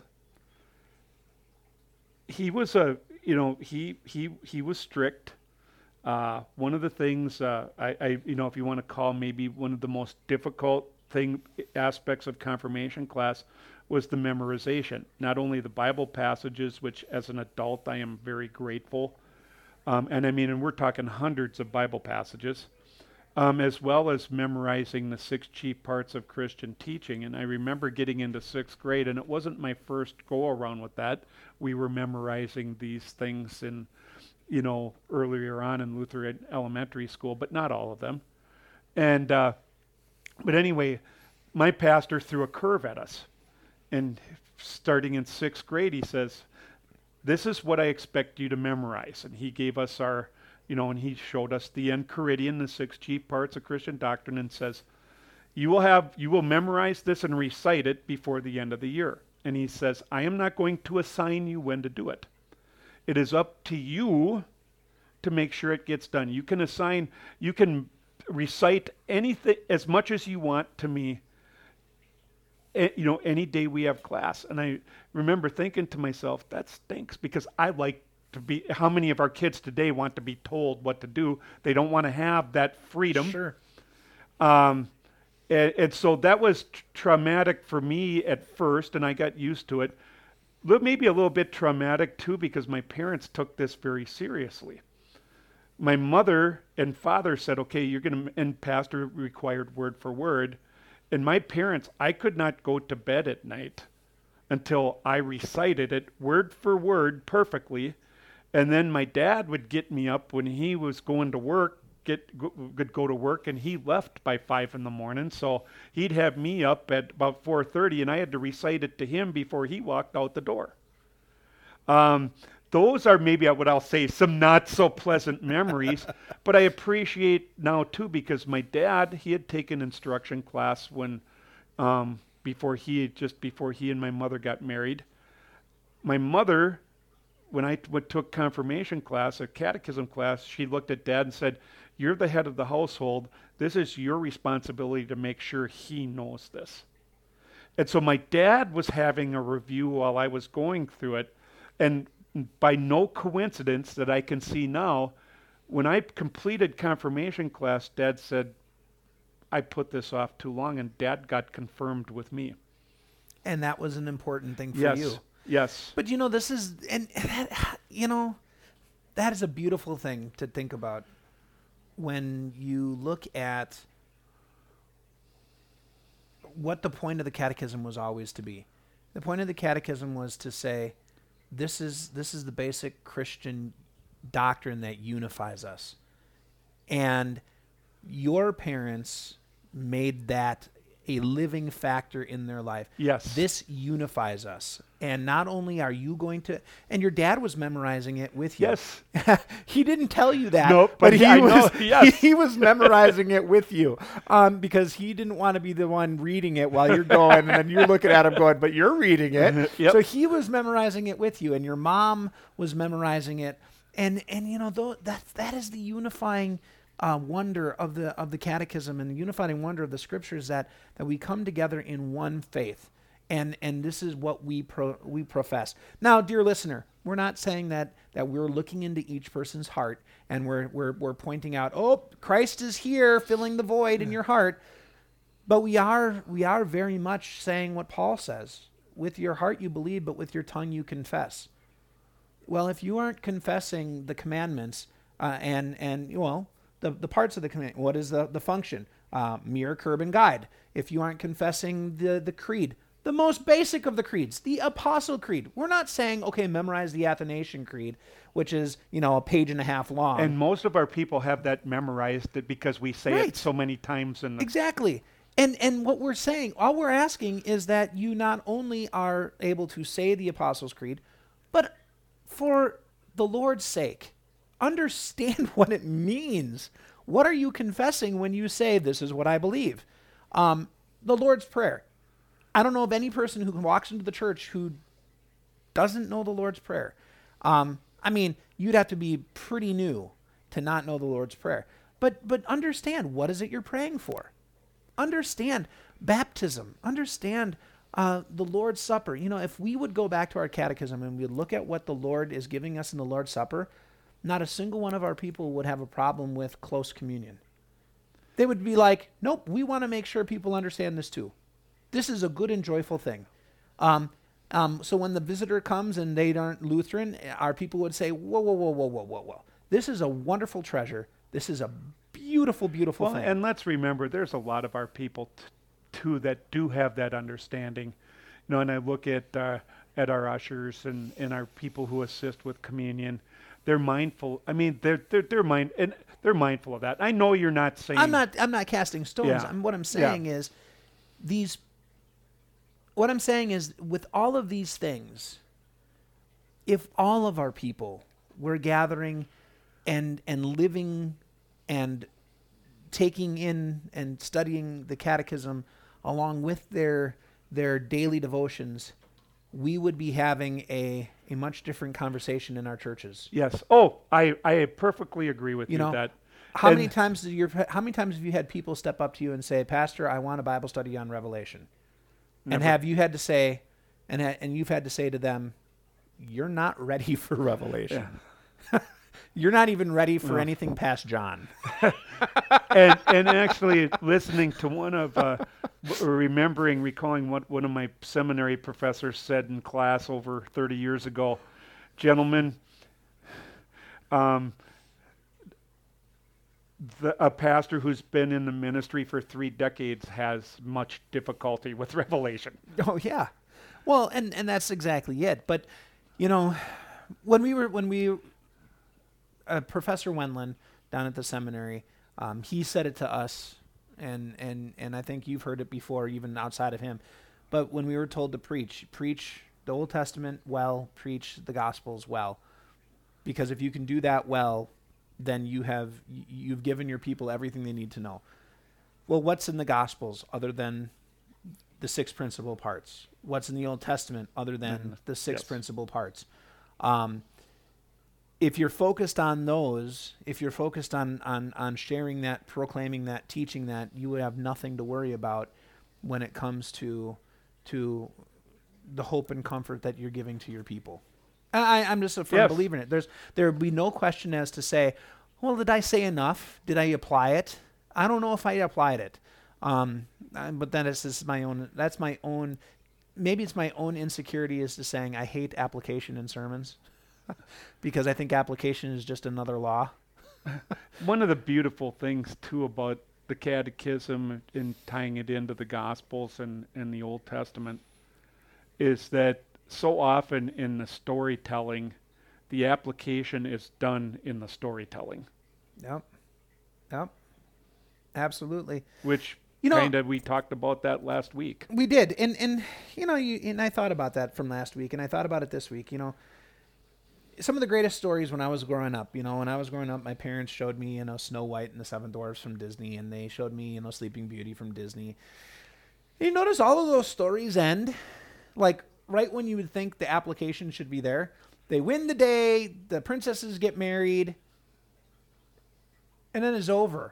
He was a, you know, he he he was strict. Uh, one of the things, uh, I, I, you know, if you want to call maybe one of the most difficult thing aspects of confirmation class was the memorization. Not only the Bible passages, which as an adult I am very grateful, um, and I mean, and we're talking hundreds of Bible passages. Um, as well as memorizing the six chief parts of Christian teaching. And I remember getting into sixth grade, and it wasn't my first go-around with that. We were memorizing these things in, you know, earlier on in Lutheran elementary school, but not all of them. And, uh, but anyway, my pastor threw a curve at us. And starting in sixth grade, he says, this is what I expect you to memorize. And he gave us our, you know, and he showed us the Enchiridion, the six chief parts of Christian doctrine, and says, you will have, you will memorize this and recite it before the end of the year. And he says, I am not going to assign you when to do it. It is up to you to make sure it gets done. You can assign, you can recite anything as much as you want to me, you know, any day we have class. And I remember thinking to myself, that stinks, because I like to be, how many of our kids today want to be told what to do? They don't want to have that freedom. Sure. Um, and, and so that was tr- traumatic for me at first, and I got used to it. Maybe a little bit traumatic too, because my parents took this very seriously. My mother and father said, okay, you're going to, and pastor required word for word. And my parents, I could not go to bed at night until I recited it word for word perfectly. And then my dad would get me up when he was going to work, get go, could go to work, and he left by five in the morning. So he'd have me up at about four thirty, and I had to recite it to him before he walked out the door. Um, those are maybe what I'll say some not so pleasant memories, but I appreciate now too, because my dad, he had taken instruction class when um, before he just before he and my mother got married. My mother, when I t- took confirmation class, a catechism class, she looked at Dad and said, you're the head of the household. This is your responsibility to make sure he knows this. And so my dad was having a review while I was going through it. And by no coincidence that I can see now, when I completed confirmation class, Dad said, I put this off too long, and Dad got confirmed with me. And that was an important thing for yes. you. Yes. But, you know, this is, and that, you know, that is a beautiful thing to think about when you look at what the point of the catechism was always to be. The point of the catechism was to say, this is this is the basic Christian doctrine that unifies us. And your parents made that a living factor in their life. Yes. This unifies us. And not only are you going to, and your dad was memorizing it with you. Yes. He didn't tell you that. Nope, but, but he, I was, know, yes. he, he was memorizing it with you um, because he didn't want to be the one reading it while you're going, and then you're looking at him going, but you're reading it. Yep. So he was memorizing it with you, and your mom was memorizing it. And, and you know, though, that, that is the unifying Uh, wonder of the of the catechism and the unifying wonder of the scriptures, that that we come together in one faith, and and this is what we pro, we profess. Now, dear listener, we're not saying that that we're looking into each person's heart and we're we're we're pointing out, oh, Christ is here filling the void in your heart, but we are we are very much saying what Paul says: with your heart you believe, but with your tongue you confess. Well, if you aren't confessing the commandments uh, and and well. The, the parts of the command, what is the, the function? Uh, mirror, curb, and guide. If you aren't confessing the, the creed, the most basic of the creeds, the Apostle Creed. We're not saying, okay, memorize the Athanasian Creed, which is, you know, a page and a half long. And most of our people have that memorized because we say Right. it so many times. In the Exactly. And and what we're saying, all we're asking is that you not only are able to say the Apostles' Creed, but for the Lord's sake, understand what it means. What are you confessing when you say, this is what I believe? Um, the Lord's Prayer. I don't know of any person who walks into the church who doesn't know the Lord's Prayer. Um, I mean, you'd have to be pretty new to not know the Lord's Prayer. But but understand, what is it you're praying for? Understand baptism. Understand uh, the Lord's Supper. You know, if we would go back to our catechism and we look at what the Lord is giving us in the Lord's Supper, not a single one of our people would have a problem with close communion. They would be like, nope, we want to make sure people understand this too. This is a good and joyful thing. Um, um, so when the visitor comes and they aren't Lutheran, our people would say, whoa, whoa, whoa, whoa, whoa, whoa, whoa. This is a wonderful treasure. This is a beautiful, beautiful well, thing. and let's remember, there's a lot of our people t- too that do have that understanding. You know, and I look at uh, at our ushers and, and our people who assist with communion. They're mindful. I mean, they're they're they're mind and they're mindful of that. I know you're not saying. I'm not. I'm not casting stones. Yeah. I'm, what I'm saying Yeah. is, these. What I'm saying is, with all of these things, if all of our people were gathering, and and living, and taking in and studying the catechism along with their their daily devotions, we would be having a a much different conversation in our churches. Yes. Oh, I, I perfectly agree with you, You know, that. How And- many times did your how many times have you had people step up to you and say, "Pastor, I want a Bible study on Revelation," and Never. have you had to say, and ha- and you've had to say to them, "You're not ready for Revelation. You're not even ready for No. anything past John." and and actually listening to one of uh, w- remembering recalling what one of my seminary professors said in class over thirty years ago, gentlemen, um, the, a pastor who's been in the ministry for three decades has much difficulty with Revelation. Oh yeah, well, and and that's exactly it. But you know, when we were when we, uh, Professor Wendland down at the seminary, um, he said it to us, and and and I think you've heard it before, even outside of him. But when we were told to preach, preach the Old Testament well, preach the Gospels well, because if you can do that well, then you have y- you've given your people everything they need to know. Well, what's in the Gospels other than the six principal parts? What's in the Old Testament other than Mhm. the six Yes. principal parts? Um, if you're focused on those, if you're focused on, on, on sharing that, proclaiming that, teaching that, you would have nothing to worry about when it comes to to the hope and comfort that you're giving to your people. I, I'm just a firm Yes. believer in it. There's there would be no question as to say, well, did I say enough? Did I apply it? I don't know if I applied it. Um, uh, but then it's just my own. That's my own. Maybe it's my own insecurity as to saying I hate application in sermons, because I think application is just another law. One of the beautiful things too about the Catechism and tying it into the Gospels and, and the Old Testament is that so often in the storytelling, the application is done in the storytelling. Yep. Yep. Absolutely. Which You know- kind of, we talked about that last week. We did, and and you know, you and I thought about that from last week, and I thought about it this week. You know, some of the greatest stories when I was growing up. You know, when I was growing up, my parents showed me, you know, Snow White and the Seven Dwarfs from Disney, and they showed me, you know, Sleeping Beauty from Disney. You notice all of those stories end, like right when you would think the application should be there. They win the day, the princesses get married, and then it's over.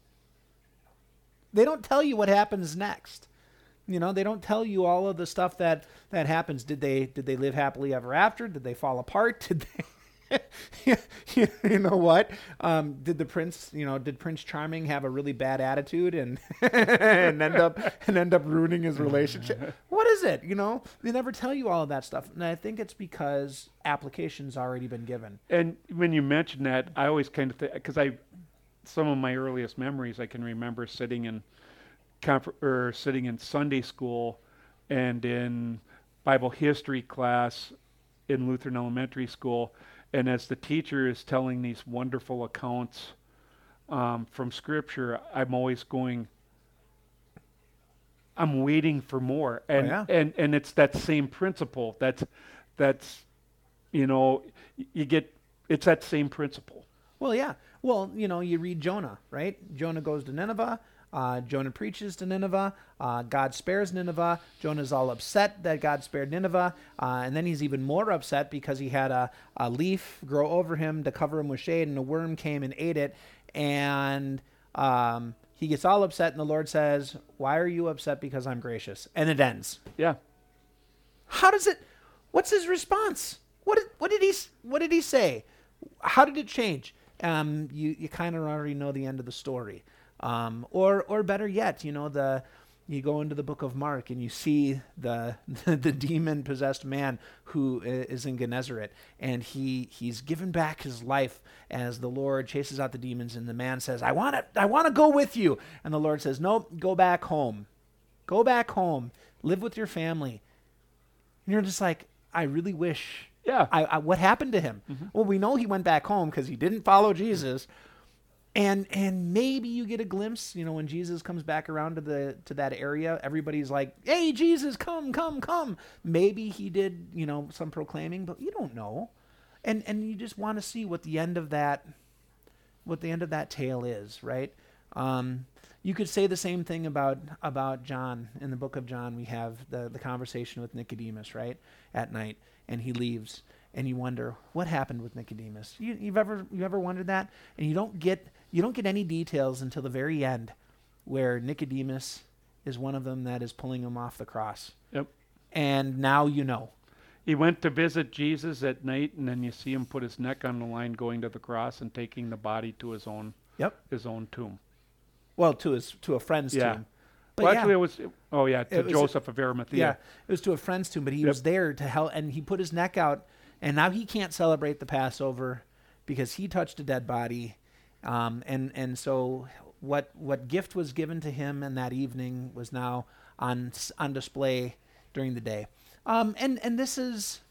They don't tell you what happens next. You know, they don't tell you all of the stuff that, that happens. Did they did they live happily ever after? Did they fall apart? Did they, you know what? Um, did the prince, you know, did Prince Charming have a really bad attitude and and end up and end up ruining his relationship? What is it? You know, they never tell you all of that stuff, and I think it's because application's already been given. And when you mention that, I always kind of think, because I, some of my earliest memories, I can remember sitting in, confer- or sitting in Sunday school, and in Bible history class in Lutheran Elementary School, and as the teacher is telling these wonderful accounts um, from Scripture, I'm always going, I'm waiting for more, and yeah. and and it's that same principle. That's that's, you know, y- you get it's that same principle. Well, yeah. Well, you know, you read Jonah, right? Jonah goes to Nineveh. Uh, Jonah preaches to Nineveh. Uh, God spares Nineveh. Jonah's all upset that God spared Nineveh. Uh, and then he's even more upset because he had a, a leaf grow over him to cover him with shade, and a worm came and ate it. And um, he gets all upset, and the Lord says, "Why are you upset? Because I'm gracious." And it ends. Yeah. How does it? What's his response? What did, what did he what did he say? How did it change? Um, you you kind of already know the end of the story, um, or or better yet, you know the you go into the book of Mark and you see the the demon possessed man who is in Gennesaret, and he he's given back his life as the Lord chases out the demons, and the man says, "I want to I want to go with you," and the Lord says, "Nope, go back home, go back home, live with your family." And you're just like, I really wish. Yeah. I, I, what happened to him? Mm-hmm. Well, we know he went back home because he didn't follow Jesus, and and maybe you get a glimpse. You know, when Jesus comes back around to the to that area, everybody's like, "Hey, Jesus, come, come, come!" Maybe he did, you know, some proclaiming, but you don't know, and and you just want to see what the end of that, what the end of that tale is, right? Um, you could say the same thing about about John. In the book of John, we have the the conversation with Nicodemus, right, at night. And he leaves, and you wonder what happened with Nicodemus. You, you've ever you ever wondered that? And you don't get you don't get any details until the very end, where Nicodemus is one of them that is pulling him off the cross. Yep. And now you know. He went to visit Jesus at night, and then you see him put his neck on the line, going to the cross and taking the body to his own Yep. his own tomb. Well, to his to a friend's Yeah. tomb. But Well, yeah. actually, it was. Oh, yeah, to It was- Joseph of Arimathea. Yeah, it was to a friend's tomb, but he Yep. was there to help, and he put his neck out, and now he can't celebrate the Passover because he touched a dead body, um, and and so what what gift was given to him in that evening was now on on display during the day, um, and and this is.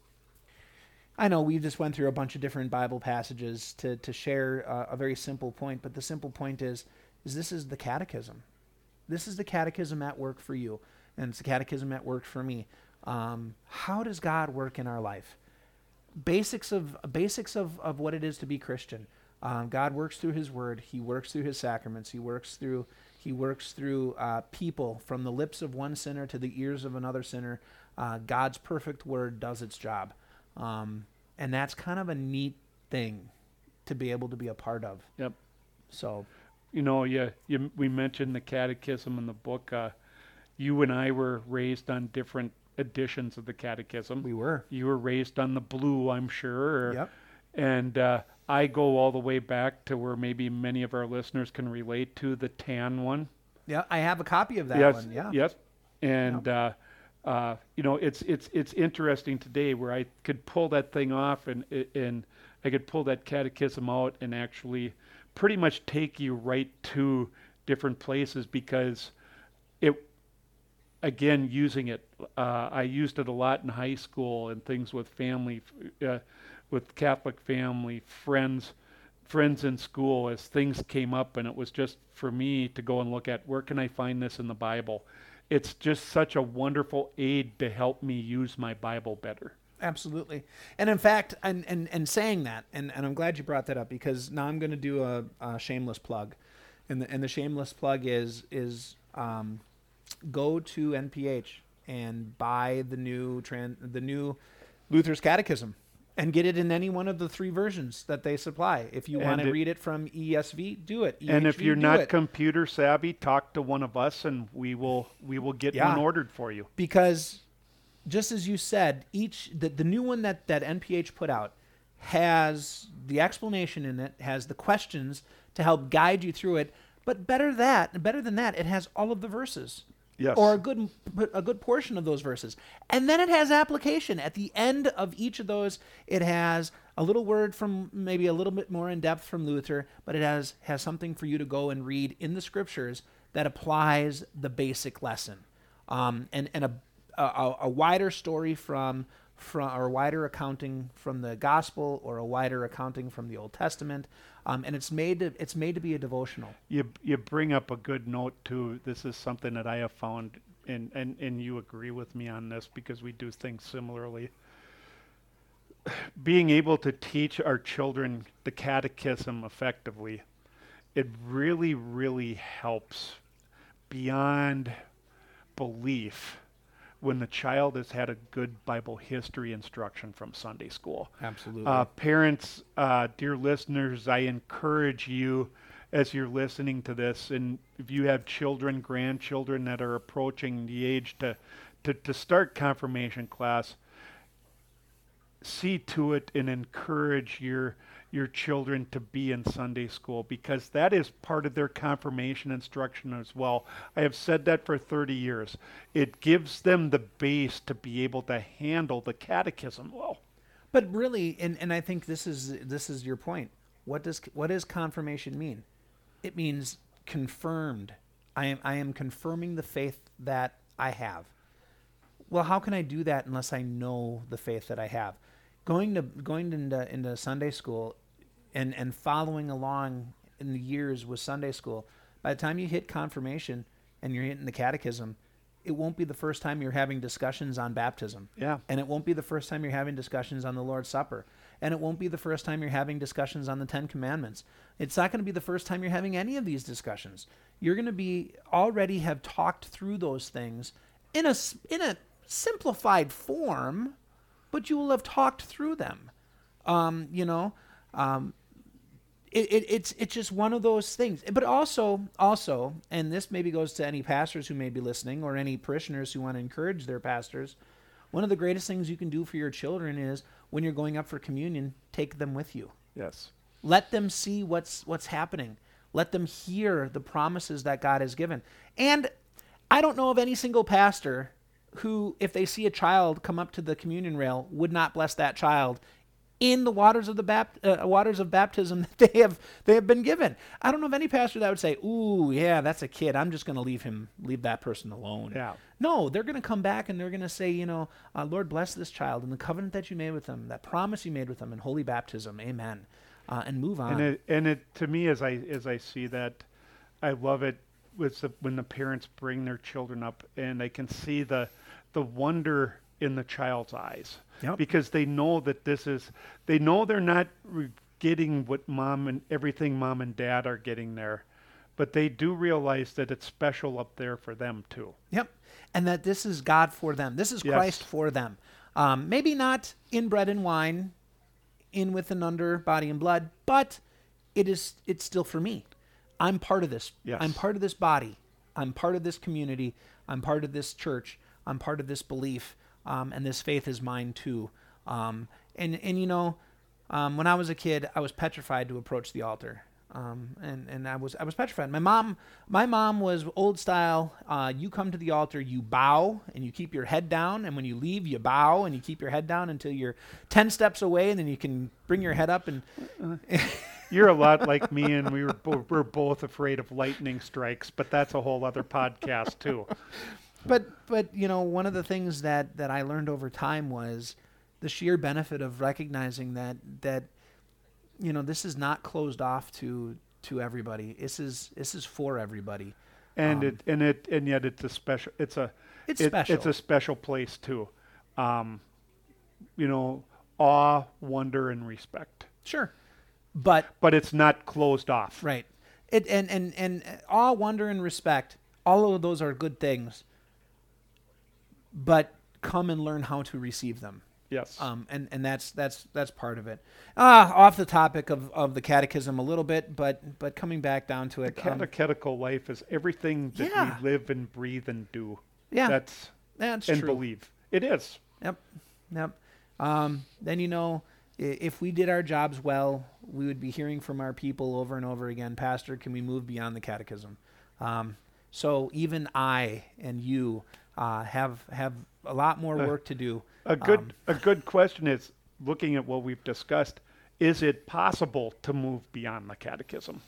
I know we just went through a bunch of different Bible passages to to share uh, a very simple point, but the simple point is is this is the catechism. This is the catechism at work for you, and it's the catechism at work for me. Um, how does God work in our life? Basics of basics of, of what it is to be Christian. Um, God works through His Word. He works through His sacraments. He works through He works through uh, people. From the lips of one sinner to the ears of another sinner, uh, God's perfect Word does its job, um, and that's kind of a neat thing to be able to be a part of. Yep. So. You know, you, you we mentioned the catechism in the book. Uh, you and I were raised on different editions of the catechism. We were. You were raised on the blue, I'm sure. Or, Yep. And uh, I go all the way back to where maybe many of our listeners can relate to the tan one. Yeah, I have a copy of that yes, one. Yeah. Yes. And uh, uh, you know, it's it's it's interesting today where I could pull that thing off and and I could pull that catechism out and actually pretty much take you right to different places because it, again, using it, uh, I used it a lot in high school and things with family, uh, with Catholic family, friends, friends in school as things came up, and it was just for me to go and look at where can I find this in the Bible. It's just such a wonderful aid to help me use my Bible better. Absolutely. And in fact, and, and, and saying that, and, and I'm glad you brought that up because now I'm going to do a, a shameless plug. And the, and the shameless plug is, is um, go to N P H and buy the new tran- the new Luther's Catechism and get it in any one of the three versions that they supply. If you want to read it from E S V, do it. E H V, and if you're do not it. computer savvy, talk to one of us and we will we will get Yeah. one ordered for you. Because just as you said, each the, the new one that, that N P H put out has the explanation in it, has the questions to help guide you through it. But better that, better than that, it has all of the verses. Yes. Or a good a good portion of those verses. And then it has application. At the end of each of those, it has a little word from maybe a little bit more in depth from Luther, but it has, has something for you to go and read in the scriptures that applies the basic lesson. Um, and and a, a, a wider story from, from, or a wider accounting from the gospel, or a wider accounting from the Old Testament. Um, and it's made to, it's made to be a devotional. You you bring up a good note too. This is something that I have found, and, and, and you agree with me on this because we do things similarly. Being able to teach our children the catechism effectively, it really, really helps beyond belief when the child has had a good Bible history instruction from Sunday school. Absolutely. Uh, parents, uh, dear listeners, I encourage you as you're listening to this, and if you have children, grandchildren that are approaching the age to, to, to start confirmation class, see to it and encourage your your children to be in Sunday school, because that is part of their confirmation instruction as well. I have said that for thirty years. It gives them the base to be able to handle the catechism well. But really, and, and I think this is this is your point. What does what does confirmation mean? It means confirmed. I am I am confirming the faith that I have. Well, how can I do that unless I know the faith that I have? Going to going into into Sunday school and, and following along in the years with Sunday school, by the time you hit confirmation and you're hitting the catechism, it won't be the first time you're having discussions on baptism. Yeah. And it won't be the first time you're having discussions on the Lord's Supper. And it won't be the first time you're having discussions on the Ten Commandments. It's not going to be the first time you're having any of these discussions. You're going to be already have talked through those things in a, in a simplified form, but you will have talked through them. Um, you know, um, it, it, it's it's just one of those things. But also, also, and this maybe goes to any pastors who may be listening or any parishioners who want to encourage their pastors, one of the greatest things you can do for your children is when you're going up for communion, take them with you. Yes. Let them see what's what's happening. Let them hear the promises that God has given. And I don't know of any single pastor who, if they see a child come up to the communion rail, would not bless that child in the waters of the bapt- uh, waters of baptism that they have they have been given. I don't know of any pastor that would say, "Ooh, yeah, that's a kid. I'm just going to leave him, leave that person alone." Yeah. No, they're going to come back and they're going to say, you know, uh, Lord, bless this child and the covenant that you made with them, that promise you made with them in holy baptism. Amen. Uh, and move on. And it, and it to me, as I as I see that, I love it with the, when the parents bring their children up and they can see the the wonder in the child's eyes. Yep. Because they know that this is, they know they're not re- getting what mom and everything mom and dad are getting there, but they do realize that it's special up there for them too. Yep. And that this is God for them. This is Yes. Christ for them. Um, maybe not in bread and wine, in with and under body and blood, but it is, it's still for me. I'm part of this. Yes. I'm part of this body. I'm part of this community. I'm part of this church. I'm part of this belief. Um, and this faith is mine too. Um, and, and, you know, um, when I was a kid, I was petrified to approach the altar. Um, and, and I was, I was petrified. My mom, my mom was old style. Uh, you come to the altar, you bow and you keep your head down. And when you leave, you bow and you keep your head down until you're ten steps away. And then you can bring your head up and, You're a lot like me, and we were bo- we're both afraid of lightning strikes, but that's a whole other podcast too. But but you know, one of the things that, that I learned over time was the sheer benefit of recognizing that that you know this is not closed off to to everybody. This is this is for everybody. And Um, it and it and yet it's a special. It's a It's it- special. It's a special place too. Um, you know, awe, wonder, and respect. Sure, but But it's not closed off. right, it and and and awe, wonder, and respect. All of those are good things. But come and learn how to receive them. Yes. Um, and, and that's that's that's part of it. Ah, off the topic of, of the catechism a little bit, but but coming back down to it. um, Catechetical life is everything that Yeah. we live and breathe and do. yeah, That's that's and true. believe. It is. Yep, yep. Um, then you know, i- if we did our jobs well, we would be hearing from our people over and over again. Pastor, can we move beyond the catechism? Um, so even I and you uh, have have a lot more Uh, work to do. A good Um, a good question is, looking at what we've discussed, is it possible to move beyond the catechism?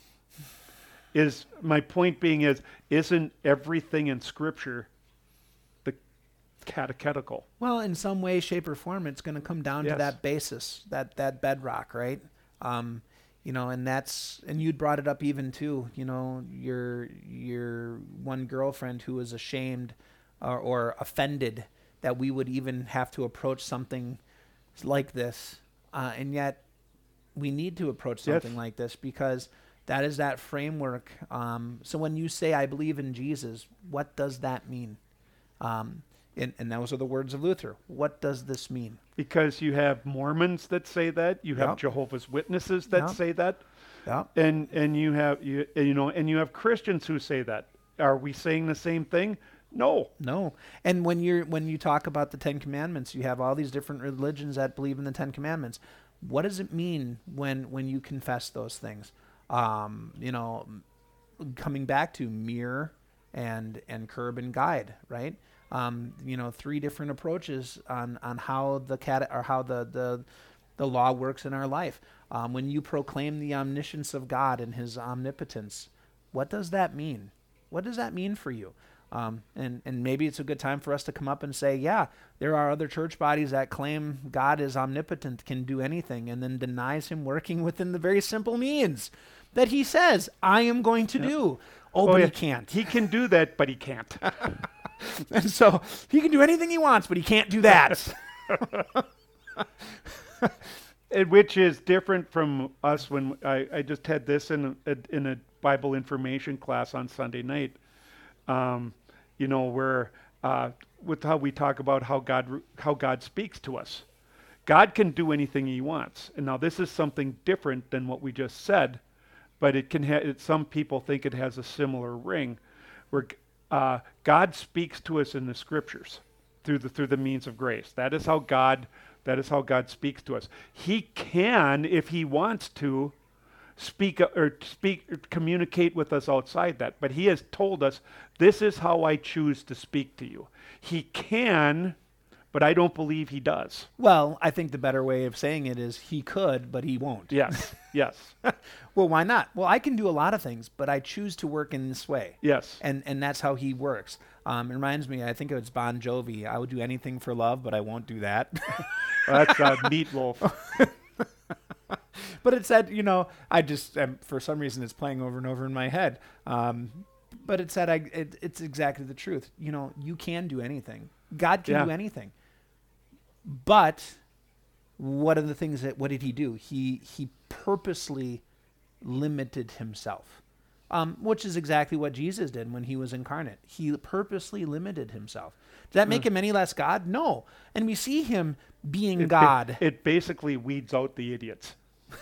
Is my point being is isn't everything in Scripture the catechetical? Well, in some way, shape, or form, it's going to come down to Yes. that basis, that that bedrock, right? Um, you know, and that's and you'd brought it up even too. You know, your your one girlfriend who was ashamed or, or offended that we would even have to approach something like this, uh, and yet we need to approach Yes. something like this because that is that framework. Um, so when you say I believe in Jesus, what does that mean? Um, and, and those are the words of Luther. What does this mean? Because you have Mormons that say that, you have Yep. Jehovah's Witnesses that Yep. say that, Yeah. and and you have you you know and you have Christians who say that. Are we saying the same thing? No. No. And when you're when you talk about the Ten Commandments, you have all these different religions that believe in the Ten Commandments. What does it mean when when you confess those things? Um, you know, coming back to mirror and and curb and guide, right? Um, you know, three different approaches on on how the cat or how the the the law works in our life. Um, when you proclaim the omniscience of God and His omnipotence, what does that mean? What does that mean for you? Um, and, and maybe it's a good time for us to come up and say, yeah, there are other church bodies that claim God is omnipotent, can do anything, and then denies Him working within the very simple means that He says, I am going to Yep. do. Oh, but yeah. He can't. He can do that, but he can't. And so He can do anything He wants, but He can't do that. And which is different from us when I, I just had this in a, in a Bible information class on Sunday night. Um, you know, where uh, with how we talk about how God how God speaks to us. God can do anything He wants. And now this is something different than what we just said, but it can ha- it, some people think it has a similar ring, where uh, God speaks to us in the Scriptures through the through the means of grace. That is how God that is how God speaks to us. He can, if He wants to, speak uh, or speak or communicate with us outside that, but He has told us, this is how I choose to speak to you. He can, but I don't believe He does. Well, I think the better way of saying it is He could, but He won't. Yes. Yes. Well, why not? Well, I can do a lot of things, but I choose to work in this way. Yes. And and that's how He works. Um, it reminds me, I think it's Bon Jovi. I would do anything for love, but I won't do that. That's uh, Meatloaf. But it said, you know, I just um, for some reason it's playing over and over in my head. Um, but it said, I it, it's exactly the truth. You know, you can do anything. God can Yeah. do anything. But what are the things that what did He do? He he purposely limited Himself, um, which is exactly what Jesus did when He was incarnate. He purposely limited Himself. Does that make Mm. Him any less God? No. And we see Him being It- God. It, it basically weeds out the idiots.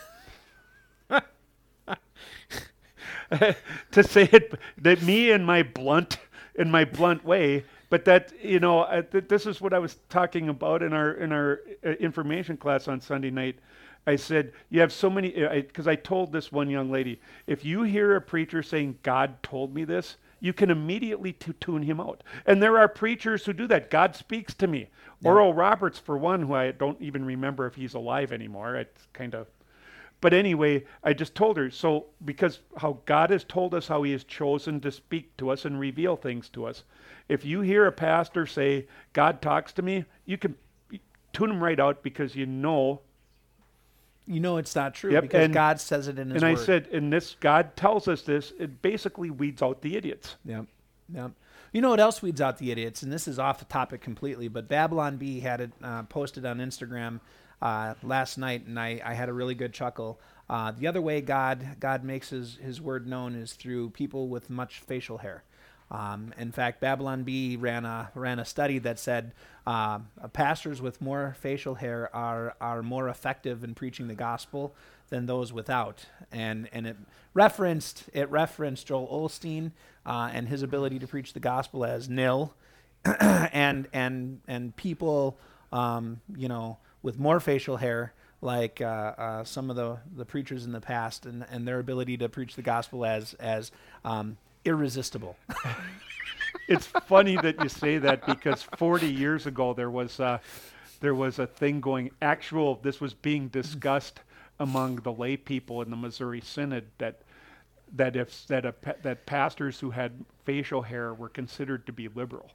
To say it, that me in my blunt, in my blunt way, but that you know, uh, th- this is what I was talking about in our in our uh, information class on Sunday night. I said you have so many because I, I told this one young lady, if you hear a preacher saying God told me this, you can immediately t- tune him out. And there are preachers who do that. God speaks to me. Yeah. Oral Roberts, for one, who I don't even remember if he's alive anymore. It's kind of. But anyway, I just told her, so because how God has told us how he has chosen to speak to us and reveal things to us. If you hear a pastor say, God talks to me, you can tune him right out because you know. You know it's not true Yep, because and- God says it in his And word. I said, and this, God tells us this, it basically weeds out the idiots. Yep. Yep. You know what else weeds out the idiots, and this is off the topic completely, but Babylon Bee had it uh, posted on Instagram uh, last night, and I, I had a really good chuckle. Uh, the other way God God makes his, his word known is through people with much facial hair. Um, in fact, Babylon Bee ran a ran a study that said uh, pastors with more facial hair are are more effective in preaching the gospel than those without, and and it referenced it referenced Joel Osteen uh, and his ability to preach the gospel as nil, and and and people um, you know with more facial hair like uh, uh, some of the the preachers in the past and and their ability to preach the gospel as as um, irresistible. It's funny that you say that because forty years ago there was uh, there was a thing going actual. This was being discussed among the lay people in the Missouri Synod that that if that a, pa- that pastors who had facial hair were considered to be liberal.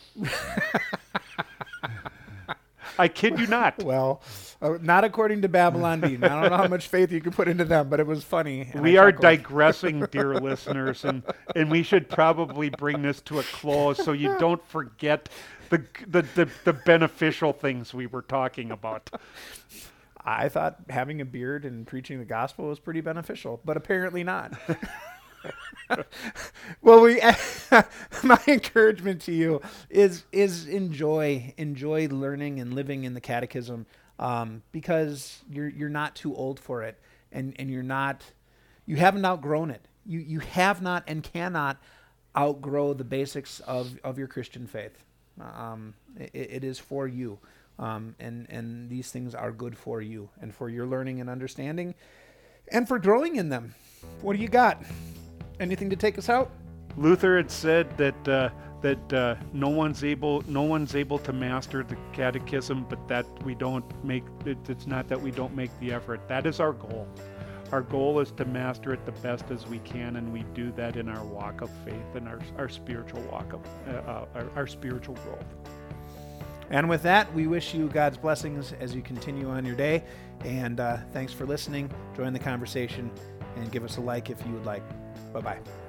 I kid you not. Well, uh, not according to Babylon Bee. I don't know how much faith you can put into them, but it was funny. and We I are chuckled. digressing, dear listeners, and, and we should probably bring this to a close so you don't forget the, the, the, the beneficial things we were talking about. I thought having a beard and preaching the gospel was pretty beneficial, but apparently not. Well, we my encouragement to you is is enjoy enjoy learning and living in the catechism, um, because you're you're not too old for it, and and you're not you haven't outgrown it. You you have not and cannot outgrow the basics of of your Christian faith. Um, it, it is for you, um, and and these things are good for you and for your learning and understanding, and for growing in them. What do you got? Anything to take us out? Luther had said that uh, that uh, no one's able no one's able to master the catechism, but that we don't make it, it's not that we don't make the effort. That is our goal. Our goal is to master it the best as we can, and we do that in our walk of faith and our our spiritual walk of uh, uh, our, our spiritual growth. And with that, we wish you God's blessings as you continue on your day. And uh, thanks for listening. Join the conversation and give us a like if you would like. Bye-bye.